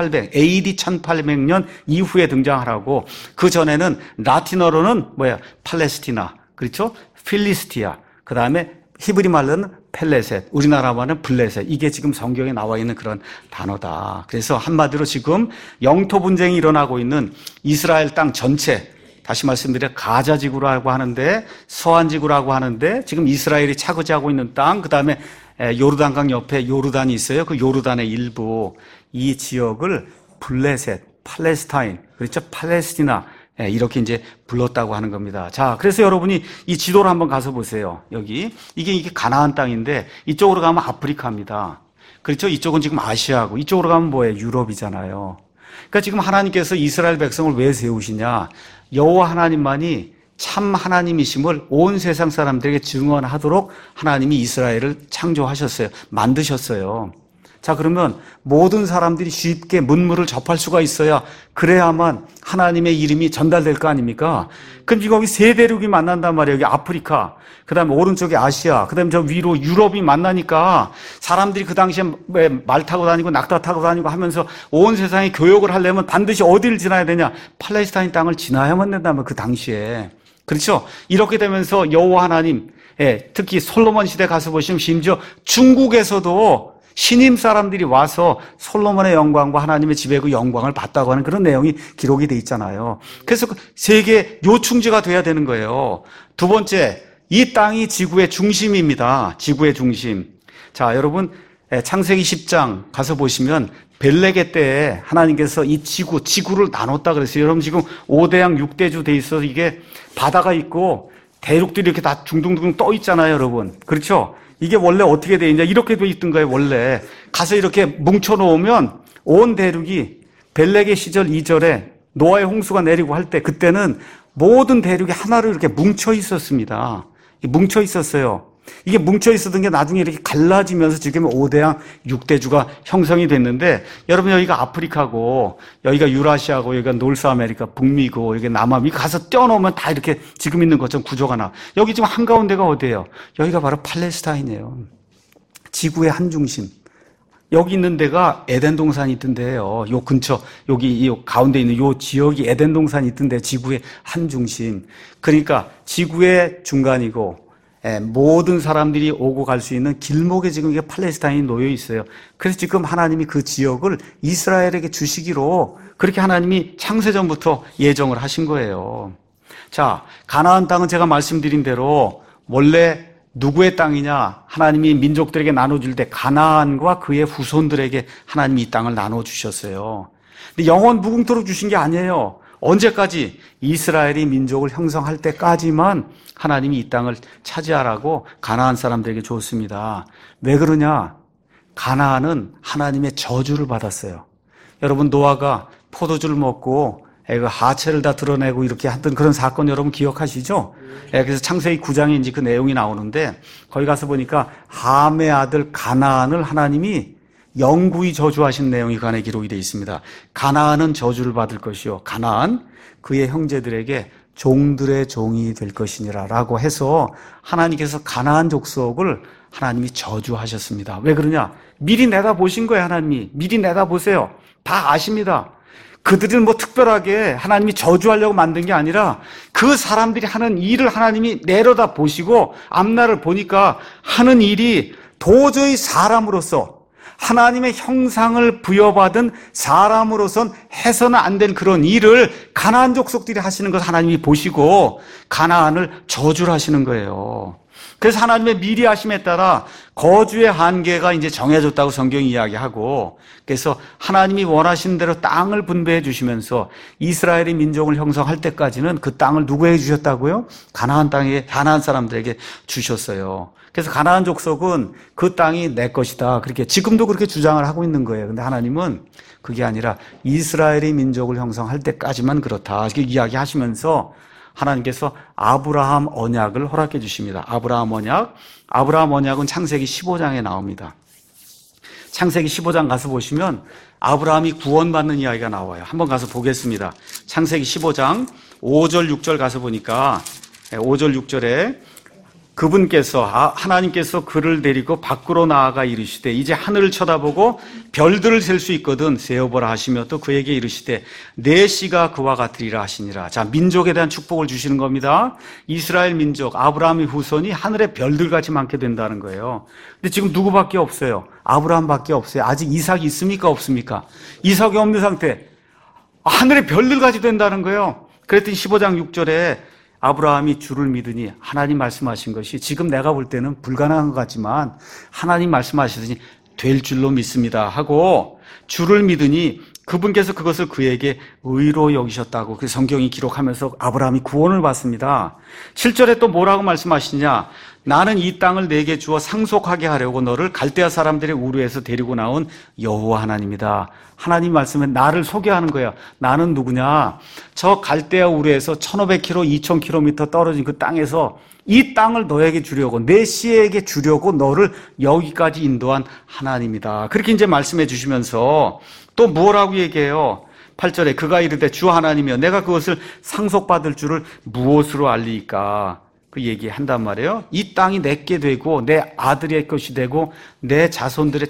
AD 1800년 이후에 등장을 하고 그 전에는 라틴어로는 팔레스티나, 그렇죠? 필리스티아, 그 다음에 히브리 말로는 펠레셋, 우리나라 말은 블레셋. 이게 지금 성경에 나와 있는 그런 단어다. 그래서 한마디로 지금 영토 분쟁이 일어나고 있는 이스라엘 땅 전체, 다시 말씀드려 가자 지구라고 하는데 서한 지구라고 하는데 지금 이스라엘이 차지하고 있는 땅, 그다음에 요르단강 옆에 요르단이 있어요. 그 요르단의 일부, 이 지역을 블레셋, 팔레스타인, 그렇죠? 팔레스티나 이렇게 이제 불렀다고 하는 겁니다. 자, 그래서 여러분이 이 지도를 한번 가서 보세요. 여기 이게 가나안 땅인데 이쪽으로 가면 아프리카입니다. 그렇죠? 이쪽은 지금 아시아고 이쪽으로 가면 뭐예요? 유럽이잖아요. 그러니까 지금 하나님께서 이스라엘 백성을 왜 세우시냐? 여호와 하나님만이 참 하나님이심을 온 세상 사람들에게 증언하도록 하나님이 이스라엘을 창조하셨어요. 만드셨어요. 자, 그러면 모든 사람들이 쉽게 문물을 접할 수가 있어야 그래야만 하나님의 이름이 전달될 거 아닙니까? 그럼 지금 여기 세 대륙이 만난단 말이에요. 여기 아프리카, 그 다음에 오른쪽에 아시아, 그 다음에 저 위로 유럽이 만나니까 사람들이 그 당시에 말 타고 다니고 낙타 타고 다니고 하면서 온 세상에 교역을 하려면 반드시 어디를 지나야 되냐? 팔레스타인 땅을 지나야만 된다면 그 당시에. 그렇죠? 이렇게 되면서 여호와 하나님, 특히 솔로몬 시대 가서 보시면 심지어 중국에서도 신임 사람들이 와서 솔로몬의 영광과 하나님의 집의 그 영광을 봤다고 하는 그런 내용이 기록이 돼 있잖아요. 그래서 그 세계 요충지가 돼야 되는 거예요. 두 번째, 이 땅이 지구의 중심입니다. 지구의 중심. 자, 여러분 창세기 10장 가서 보시면 벨레게 때에 하나님께서 이 지구를 나눴다 그랬어요. 여러분 지금 5대양 6대주 돼 있어서 이게 바다가 있고 대륙들이 이렇게 다 둥둥둥 떠 있잖아요, 여러분. 그렇죠? 이게 원래 어떻게 돼 있냐? 이렇게 돼 있던 거예요, 원래. 가서 이렇게 뭉쳐 놓으면 온 대륙이 벨레게 시절 2절에 노아의 홍수가 내리고 할 때 그때는 모든 대륙이 하나로 이렇게 뭉쳐 있었습니다. 뭉쳐 있었어요. 이게 뭉쳐 있었던 게 나중에 이렇게 갈라지면서 지금 5대양 6대주가 형성이 됐는데, 여러분 여기가 아프리카고 여기가 유라시아고 여기가 노스 아메리카 북미고 여기 남아미, 가서 떼어놓으면 다 이렇게 지금 있는 것처럼 구조가 나. 여기 지금 한가운데가 어디예요? 여기가 바로 팔레스타인이에요. 지구의 한 중심. 여기 있는 데가 에덴 동산이 있던데요. 요 근처, 여기 이 가운데 있는 요 지역이 에덴 동산이 있던데, 지구의 한 중심. 그러니까 지구의 중간이고 모든 사람들이 오고 갈 수 있는 길목에 지금 이게 팔레스타인이 놓여 있어요. 그래서 지금 하나님이 그 지역을 이스라엘에게 주시기로 그렇게 하나님이 창세전부터 예정을 하신 거예요. 자, 가나안 땅은 제가 말씀드린 대로 원래 누구의 땅이냐? 하나님이 민족들에게 나눠줄 때 가나안과 그의 후손들에게 하나님이 이 땅을 나눠주셨어요. 근데 영원 무궁토록 주신 게 아니에요. 언제까지? 이스라엘이 민족을 형성할 때까지만 하나님이 이 땅을 차지하라고 가나안 사람들에게 줬습니다. 왜 그러냐? 가나안은 하나님의 저주를 받았어요. 여러분, 노아가 포도주를 먹고 그 하체를 다 드러내고 이렇게 했던 그런 사건 여러분 기억하시죠? 그래서 창세기 9장에 이제 그 내용이 나오는데, 거기 가서 보니까 함의 아들 가나안을 하나님이 영구히 저주하신 내용이 그 안에 기록이 되어 있습니다. 가나안은 저주를 받을 것이요, 가나안 그의 형제들에게 종들의 종이 될 것이니라 라고 해서 하나님께서 가나안 족속을 하나님이 저주하셨습니다. 왜 그러냐? 미리 내다보신 거예요. 하나님이 미리 내다보세요. 다 아십니다. 그들은 뭐 특별하게 하나님이 저주하려고 만든 게 아니라 그 사람들이 하는 일을 하나님이 내려다 보시고 앞날을 보니까 하는 일이 도저히 사람으로서, 하나님의 형상을 부여받은 사람으로선 해서는 안 된 그런 일을 가나안 족속들이 하시는 것을 하나님이 보시고 가나안을 저주를 하시는 거예요. 그래서 하나님의 미리 하심에 따라 거주의 한계가 이제 정해졌다고 성경이 이야기하고, 그래서 하나님이 원하시는 대로 땅을 분배해 주시면서 이스라엘의 민족을 형성할 때까지는 그 땅을 누구에게 주셨다고요? 가나안 땅에, 가나안 사람들에게 주셨어요. 그래서 가나안 족속은 그 땅이 내 것이다, 그렇게 지금도 그렇게 주장을 하고 있는 거예요. 근데 하나님은 그게 아니라 이스라엘의 민족을 형성할 때까지만 그렇다, 이렇게 이야기하시면서 하나님께서 아브라함 언약을 허락해 주십니다. 아브라함 언약은 창세기 15장에 나옵니다. 창세기 15장 가서 보시면 아브라함이 구원받는 이야기가 나와요. 한번 가서 보겠습니다. 창세기 15장 5절 6절 가서 보니까 5절 6절에 그분께서, 하나님께서 그를 데리고 밖으로 나아가 이르시되 이제 하늘을 쳐다보고 별들을 셀 수 있거든 세어보라 하시며 또 그에게 이르시되 내 씨가 그와 같으리라 하시니라. 자, 민족에 대한 축복을 주시는 겁니다. 이스라엘 민족, 아브라함의 후손이 하늘의 별들같이 많게 된다는 거예요. 근데 지금 누구밖에 없어요? 아브라함밖에 없어요. 아직 이삭이 있습니까? 없습니까? 이삭이 없는 상태. 하늘의 별들같이 된다는 거예요. 그랬더니 15장 6절에 아브라함이 주를 믿으니, 하나님 말씀하신 것이 지금 내가 볼 때는 불가능한 것 같지만 하나님 말씀하시더니 될 줄로 믿습니다 하고 주를 믿으니 그분께서 그것을 그에게 의로 여기셨다고 그 성경이 기록하면서 아브라함이 구원을 받습니다. 7절에 또 뭐라고 말씀하시냐? 나는 이 땅을 내게 주어 상속하게 하려고 너를 갈대아 사람들의 우르에서 데리고 나온 여호와 하나님이다. 하나님 말씀은 나를 소개하는 거야. 나는 누구냐? 저 갈대아 우르에서 1500km, 2000km 떨어진 그 땅에서 이 땅을 너에게 주려고, 내 씨에게 주려고 너를 여기까지 인도한 하나님이다. 그렇게 이제 말씀해 주시면서 또 뭐라고 얘기해요? 8절에 그가 이르되 주 하나님이여 내가 그것을 상속받을 줄을 무엇으로 알리까? 그 얘기한단 말이에요. 이 땅이 내게 되고 내 아들의 것이 되고 내 자손들의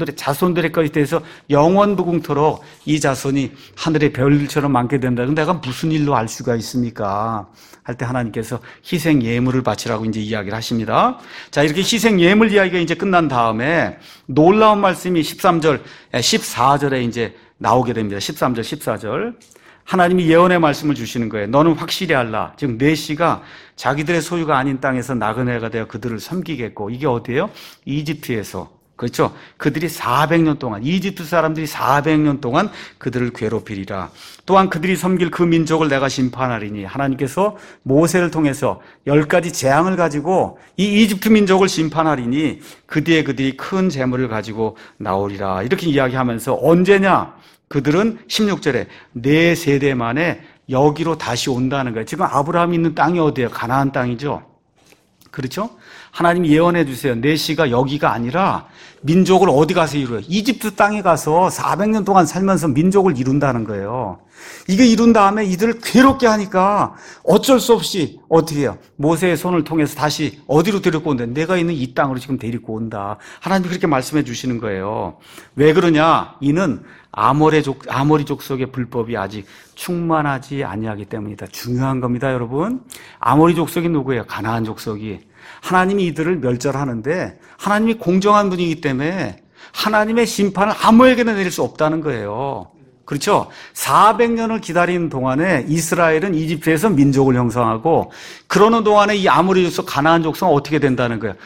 것이 돼서 영원무궁토록 이 자손이 하늘의 별들처럼 많게 된다는 내가 무슨 일로 알 수가 있습니까? 할 때 하나님께서 희생 예물을 바치라고 이제 이야기를 하십니다. 자, 이렇게 희생 예물 이야기가 이제 끝난 다음에 놀라운 말씀이 13절, 14절에 이제 나오게 됩니다. 13절, 14절. 하나님이 예언의 말씀을 주시는 거예요. 너는 확실히 알라. 지금 메시가 자기들의 소유가 아닌 땅에서 나그네가 되어 그들을 섬기겠고, 이게 어디예요? 이집트에서. 그렇죠? 그들이 400년 동안, 이집트 사람들이 400년 동안 그들을 괴롭히리라. 또한 그들이 섬길 그 민족을 내가 심판하리니, 하나님께서 모세를 통해서 10가지 재앙을 가지고 이 이집트 민족을 심판하리니 그 뒤에 그들이 큰 재물을 가지고 나오리라. 이렇게 이야기하면서 언제냐? 그들은 16절에 네 세대 만에 여기로 다시 온다는 거예요. 지금 아브라함이 있는 땅이 어디예요? 가나안 땅이죠. 그렇죠? 하나님이 예언해 주세요. 내 시가 여기가 아니라 민족을 어디 가서 이루어요? 이집트 땅에 가서 400년 동안 살면서 민족을 이룬다는 거예요. 이게 이룬 다음에 이들을 괴롭게 하니까 어쩔 수 없이 어떻게 해요? 모세의 손을 통해서 다시 어디로 데리고 온다? 내가 있는 이 땅으로 지금 데리고 온다. 하나님이 그렇게 말씀해 주시는 거예요. 왜 그러냐? 이는 아모리 족속의 불법이 아직 충만하지 아니하기 때문이다. 중요한 겁니다, 여러분. 아모리 족속이 누구예요? 가나안 족속이. 하나님이 이들을 멸절하는데 하나님이 공정한 분이기 때문에 하나님의 심판을 아무에게나 내릴 수 없다는 거예요. 그렇죠? 400년을 기다리는 동안에 이스라엘은 이집트에서 민족을 형성하고 그러는 동안에 이 아모리 족속, 가나안 족속은 어떻게 된다는 거예요?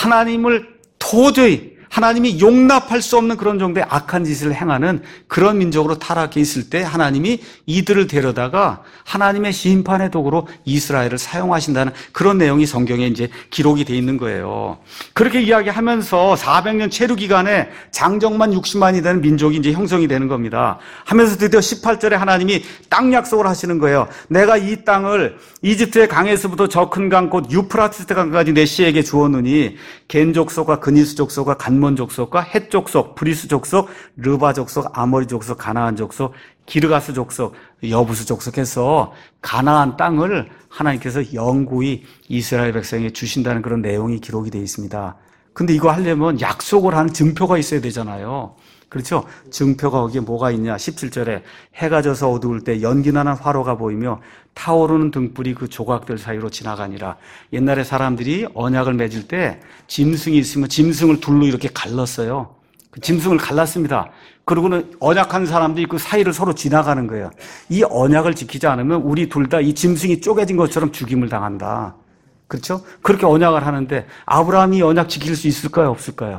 하나님을 도저히 하나님이 용납할 수 없는 그런 정도의 악한 짓을 행하는 그런 민족으로 타락해 있을 때 하나님이 이들을 데려다가 하나님의 심판의 도구로 이스라엘을 사용하신다는 그런 내용이 성경에 이제 기록이 돼 있는 거예요. 그렇게 이야기하면서 400년 체류 기간에 장정만 60만이 되는 민족이 이제 형성이 되는 겁니다. 하면서 드디어 18절에 하나님이 땅 약속을 하시는 거예요. 내가 이 땅을 이집트의 강에서부터 저 큰 강 곧 유프라티스 강까지 내 씨에게 주었느니 겐 족속과 그니스 족속과 간몬 족속과 헷 족속, 브리스 족속, 르바 족속, 아모리 족속, 가나안 족속, 기르가스 족속, 여부스 족속 해서 가나안 땅을 하나님께서 영구히 이스라엘 백성에게 주신다는 그런 내용이 기록이 되어 있습니다. 근데 이거 하려면 약속을 하는 증표가 있어야 되잖아요. 그렇죠? 증표가 거기에 뭐가 있냐? 17절에 해가 져서 어두울 때 연기나는 화로가 보이며 타오르는 등불이 그 조각들 사이로 지나가니라. 옛날에 사람들이 언약을 맺을 때 짐승이 있으면 짐승을 둘로 이렇게 갈랐어요. 그 짐승을 갈랐습니다. 그러고는 언약한 사람들이 그 사이를 서로 지나가는 거예요. 이 언약을 지키지 않으면 우리 둘 다 이 짐승이 쪼개진 것처럼 죽임을 당한다. 그렇죠? 그렇게 언약을 하는데 아브라함이 언약 지킬 수 있을까요? 없을까요?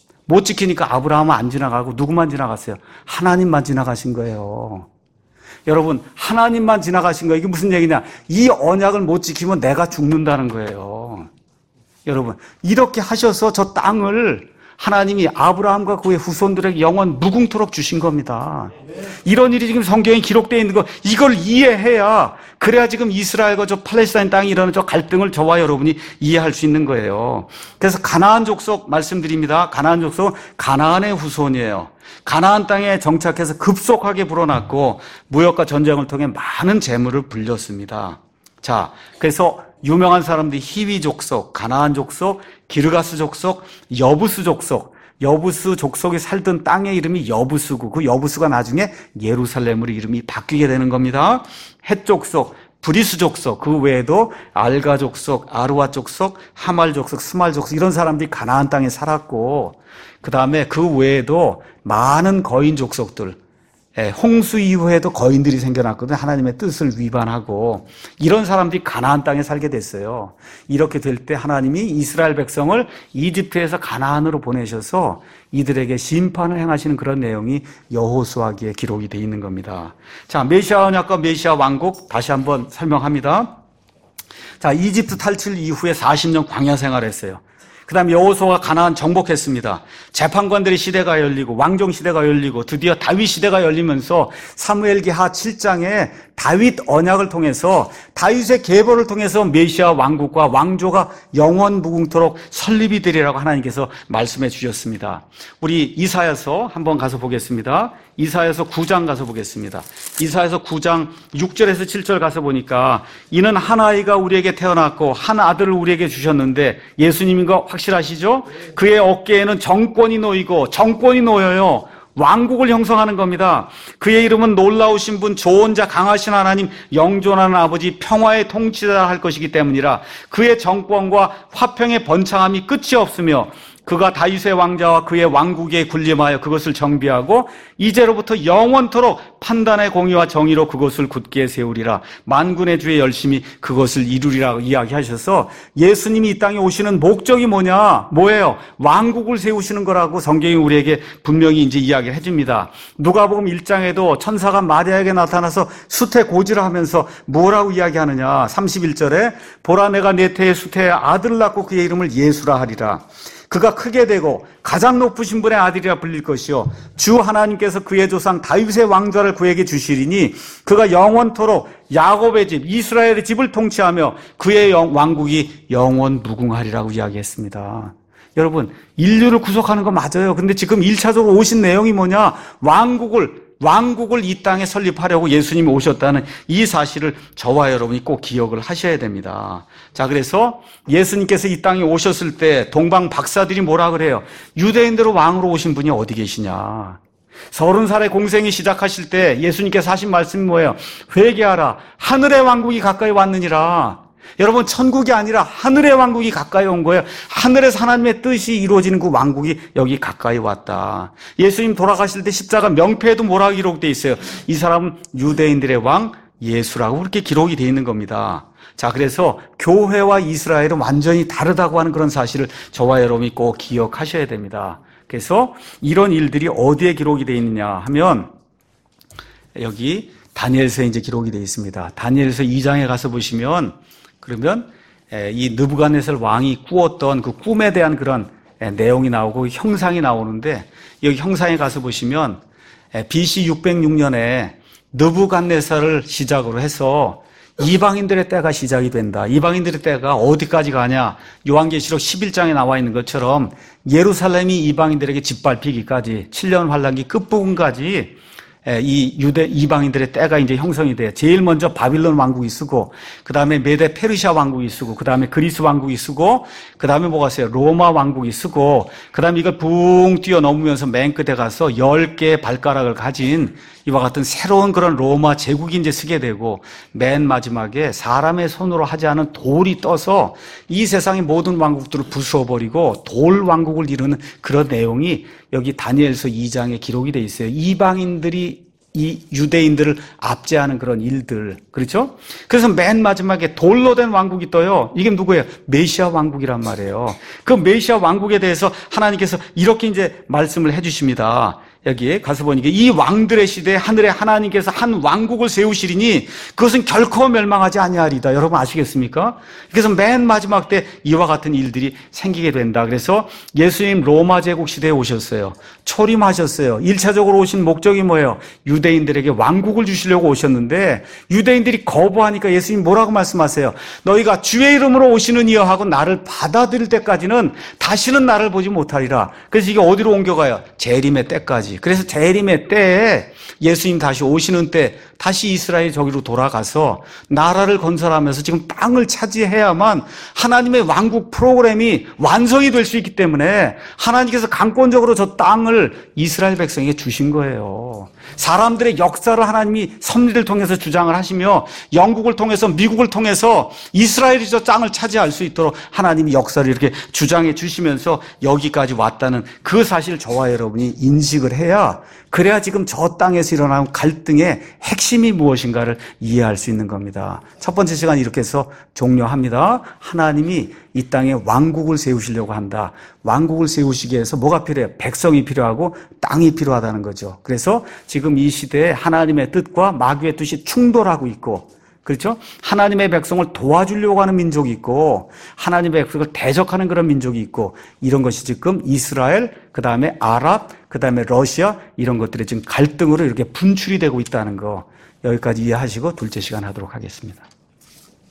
못 지키니까 아브라함은 안 지나가고 누구만 지나갔어요? 하나님만 지나가신 거예요. 여러분, 하나님만 지나가신 거예요. 이게 무슨 얘기냐? 이 언약을 못 지키면 내가 죽는다는 거예요. 여러분, 이렇게 하셔서 저 땅을 하나님이 아브라함과 그의 후손들에게 영원 무궁토록 주신 겁니다. 이런 일이 지금 성경에 기록되어 있는 거, 이걸 이해해야, 그래야 지금 이스라엘과 저 팔레스타인 땅이 일어나는 저 갈등을 저와 여러분이 이해할 수 있는 거예요. 그래서 가나안 족속 말씀드립니다. 가나안 족속, 가나안의 후손이에요. 가나안 땅에 정착해서 급속하게 불어났고 무역과 전쟁을 통해 많은 재물을 불렸습니다. 자, 그래서 유명한 사람들이 히위 족속, 가나안 족속, 기르가스 족속, 여부스 족속, 여부스 족속이 살던 땅의 이름이 여부스고 그 여부스가 나중에 예루살렘으로 이름이 바뀌게 되는 겁니다. 헷 족속, 브리스 족속, 그 외에도 알가 족속, 아르와 족속, 하말 족속, 스말 족속 이런 사람들이 가나안 땅에 살았고 그 다음에 그 외에도 많은 거인 족속들, 홍수 이후에도 거인들이 생겨났거든요. 하나님의 뜻을 위반하고 이런 사람들이 가나안 땅에 살게 됐어요. 이렇게 될 때 하나님이 이스라엘 백성을 이집트에서 가나안으로 보내셔서 이들에게 심판을 행하시는 그런 내용이 여호수아기에 기록이 되어 있는 겁니다. 자, 메시아 언약과 메시아 왕국 다시 한번 설명합니다. 자, 이집트 탈출 이후에 40년 광야 생활했어요. 그 다음에 여호수아가 가나안 정복했습니다. 재판관들의 시대가 열리고 왕정 시대가 열리고 드디어 다윗 시대가 열리면서 사무엘기 하 7장에 다윗 언약을 통해서 다윗의 계보를 통해서 메시아 왕국과 왕조가 영원 무궁토록 설립이 되리라고 하나님께서 말씀해 주셨습니다. 우리 이사야서 한번 가서 보겠습니다. 이사야서 9장 가서 보겠습니다. 이사야서 9장 6절에서 7절 가서 보니까 이는 한 아이가 우리에게 태어났고 한 아들을 우리에게 주셨는데 예수님인 거 확실하시죠? 그의 어깨에는 정권이 놓여요. 왕국을 형성하는 겁니다. 그의 이름은 놀라우신 분, 좋은 자, 강하신 하나님, 영존하는 아버지, 평화의 통치자 할 것이기 때문이라. 그의 정권과 화평의 번창함이 끝이 없으며 그가 다윗의 왕자와 그의 왕국에 군림하여 그것을 정비하고 이제로부터 영원토록 판단의 공의와 정의로 그것을 굳게 세우리라. 만군의 주의 열심히 그것을 이루리라고 이야기하셔서 예수님이 이 땅에 오시는 목적이 뭐예요? 왕국을 세우시는 거라고 성경이 우리에게 분명히 이제 이야기를 해줍니다. 누가복음 1장에도 천사가 마리아에게 나타나서 수태고지를 하면서 뭐라고 이야기하느냐? 31절에 보라 내가 내 태의 수태에 아들을 낳고 그의 이름을 예수라 하리라. 그가 크게 되고 가장 높으신 분의 아들이라 불릴 것이요 주 하나님께서 그의 조상 다윗의 왕좌를 그에게 주시리니 그가 영원토록 야곱의 집 이스라엘의 집을 통치하며 그의 왕국이 영원 무궁하리라고 이야기했습니다. 여러분, 인류를 구속하는 거 맞아요. 근데 지금 1차적으로 오신 내용이 뭐냐? 왕국을 이 땅에 설립하려고 예수님이 오셨다는 이 사실을 저와 여러분이 꼭 기억을 하셔야 됩니다. 자, 그래서 예수님께서 이 땅에 오셨을 때 동방 박사들이 뭐라 그래요? 유대인대로 왕으로 오신 분이 어디 계시냐? 30살의 공생이 시작하실 때 예수님께서 하신 말씀이 뭐예요? 회개하라. 하늘의 왕국이 가까이 왔느니라. 여러분, 천국이 아니라 하늘의 왕국이 가까이 온 거예요. 하늘에서 하나님의 뜻이 이루어지는 그 왕국이 여기 가까이 왔다. 예수님 돌아가실 때 십자가 명패에도 뭐라고 기록되어 있어요? 이 사람은 유대인들의 왕 예수라고 그렇게 기록이 되어 있는 겁니다. 자, 그래서 교회와 이스라엘은 완전히 다르다고 하는 그런 사실을 저와 여러분이 꼭 기억하셔야 됩니다. 그래서 이런 일들이 어디에 기록이 되어 있느냐 하면 여기 다니엘서에 이제 기록이 되어 있습니다. 다니엘서 2장에 가서 보시면 그러면 이 느부갓네살 왕이 꾸었던 그 꿈에 대한 그런 내용이 나오고 형상이 나오는데 여기 형상에 가서 보시면 BC 606년에 느부갓네살을 시작으로 해서 이방인들의 때가 시작이 된다. 이방인들의 때가 어디까지 가냐? 요한계시록 11장에 나와 있는 것처럼 예루살렘이 이방인들에게 짓밟히기까지 7년 환란기 끝부분까지 이 이방인들의 때가 이제 형성이 돼요. 제일 먼저 바빌론 왕국이 쓰고, 그 다음에 메데 페르시아 왕국이 쓰고, 그 다음에 그리스 왕국이 쓰고, 그 다음에 뭐가 있어요? 로마 왕국이 쓰고, 그 다음에 이걸 붕 뛰어넘으면서 맨 끝에 가서 10개의 발가락을 가진 이와 같은 새로운 그런 로마 제국이 이제 쓰게 되고, 맨 마지막에 사람의 손으로 하지 않은 돌이 떠서 이 세상의 모든 왕국들을 부수어버리고 돌 왕국을 이루는 그런 내용이 여기 다니엘서 2장에 기록이 돼 있어요. 이방인들이 이 유대인들을 압제하는 그런 일들. 그렇죠? 그래서 맨 마지막에 돌로 된 왕국이 떠요. 이게 누구예요? 메시아 왕국이란 말이에요. 그 메시아 왕국에 대해서 하나님께서 이렇게 이제 말씀을 해 주십니다. 여기에 가서 보니까 이 왕들의 시대에 하늘에 하나님께서 한 왕국을 세우시리니 그것은 결코 멸망하지 아니하리다. 여러분 아시겠습니까? 그래서 맨 마지막 때 이와 같은 일들이 생기게 된다. 그래서 예수님 로마 제국 시대에 오셨어요. 초림하셨어요. 1차적으로 오신 목적이 뭐예요? 유대인들에게 왕국을 주시려고 오셨는데 유대인들이 거부하니까 예수님 뭐라고 말씀하세요? 너희가 주의 이름으로 오시는 이여 하고 나를 받아들일 때까지는 다시는 나를 보지 못하리라. 그래서 이게 어디로 옮겨가요? 재림의 때까지. 그래서 재림의 때에 예수님 다시 오시는 때 다시 이스라엘 저기로 돌아가서 나라를 건설하면서 지금 땅을 차지해야만 하나님의 왕국 프로그램이 완성이 될 수 있기 때문에 하나님께서 강권적으로 저 땅을 이스라엘 백성에게 주신 거예요. 사람들의 역사를 하나님이 섭리를 통해서 주장을 하시며 영국을 통해서 미국을 통해서 이스라엘이 저 땅을 차지할 수 있도록 하나님이 역사를 이렇게 주장해 주시면서 여기까지 왔다는 그 사실을 저와 여러분이 인식을 해야 그래야 지금 저 땅에서 일어나는 갈등의 핵심이 무엇인가를 이해할 수 있는 겁니다. 첫 번째 시간 이렇게 해서 종료합니다. 하나님이 이 땅에 왕국을 세우시려고 한다. 왕국을 세우시기 위해서 뭐가 필요해요? 백성이 필요하고 땅이 필요하다는 거죠. 그래서 지금 이 시대에 하나님의 뜻과 마귀의 뜻이 충돌하고 있고 그렇죠? 하나님의 백성을 도와주려고 하는 민족이 있고 하나님의 백성을 대적하는 그런 민족이 있고 이런 것이 지금 이스라엘, 그 다음에 아랍, 그 다음에 러시아 이런 것들이 지금 갈등으로 이렇게 분출이 되고 있다는 거 여기까지 이해하시고 둘째 시간 하도록 하겠습니다.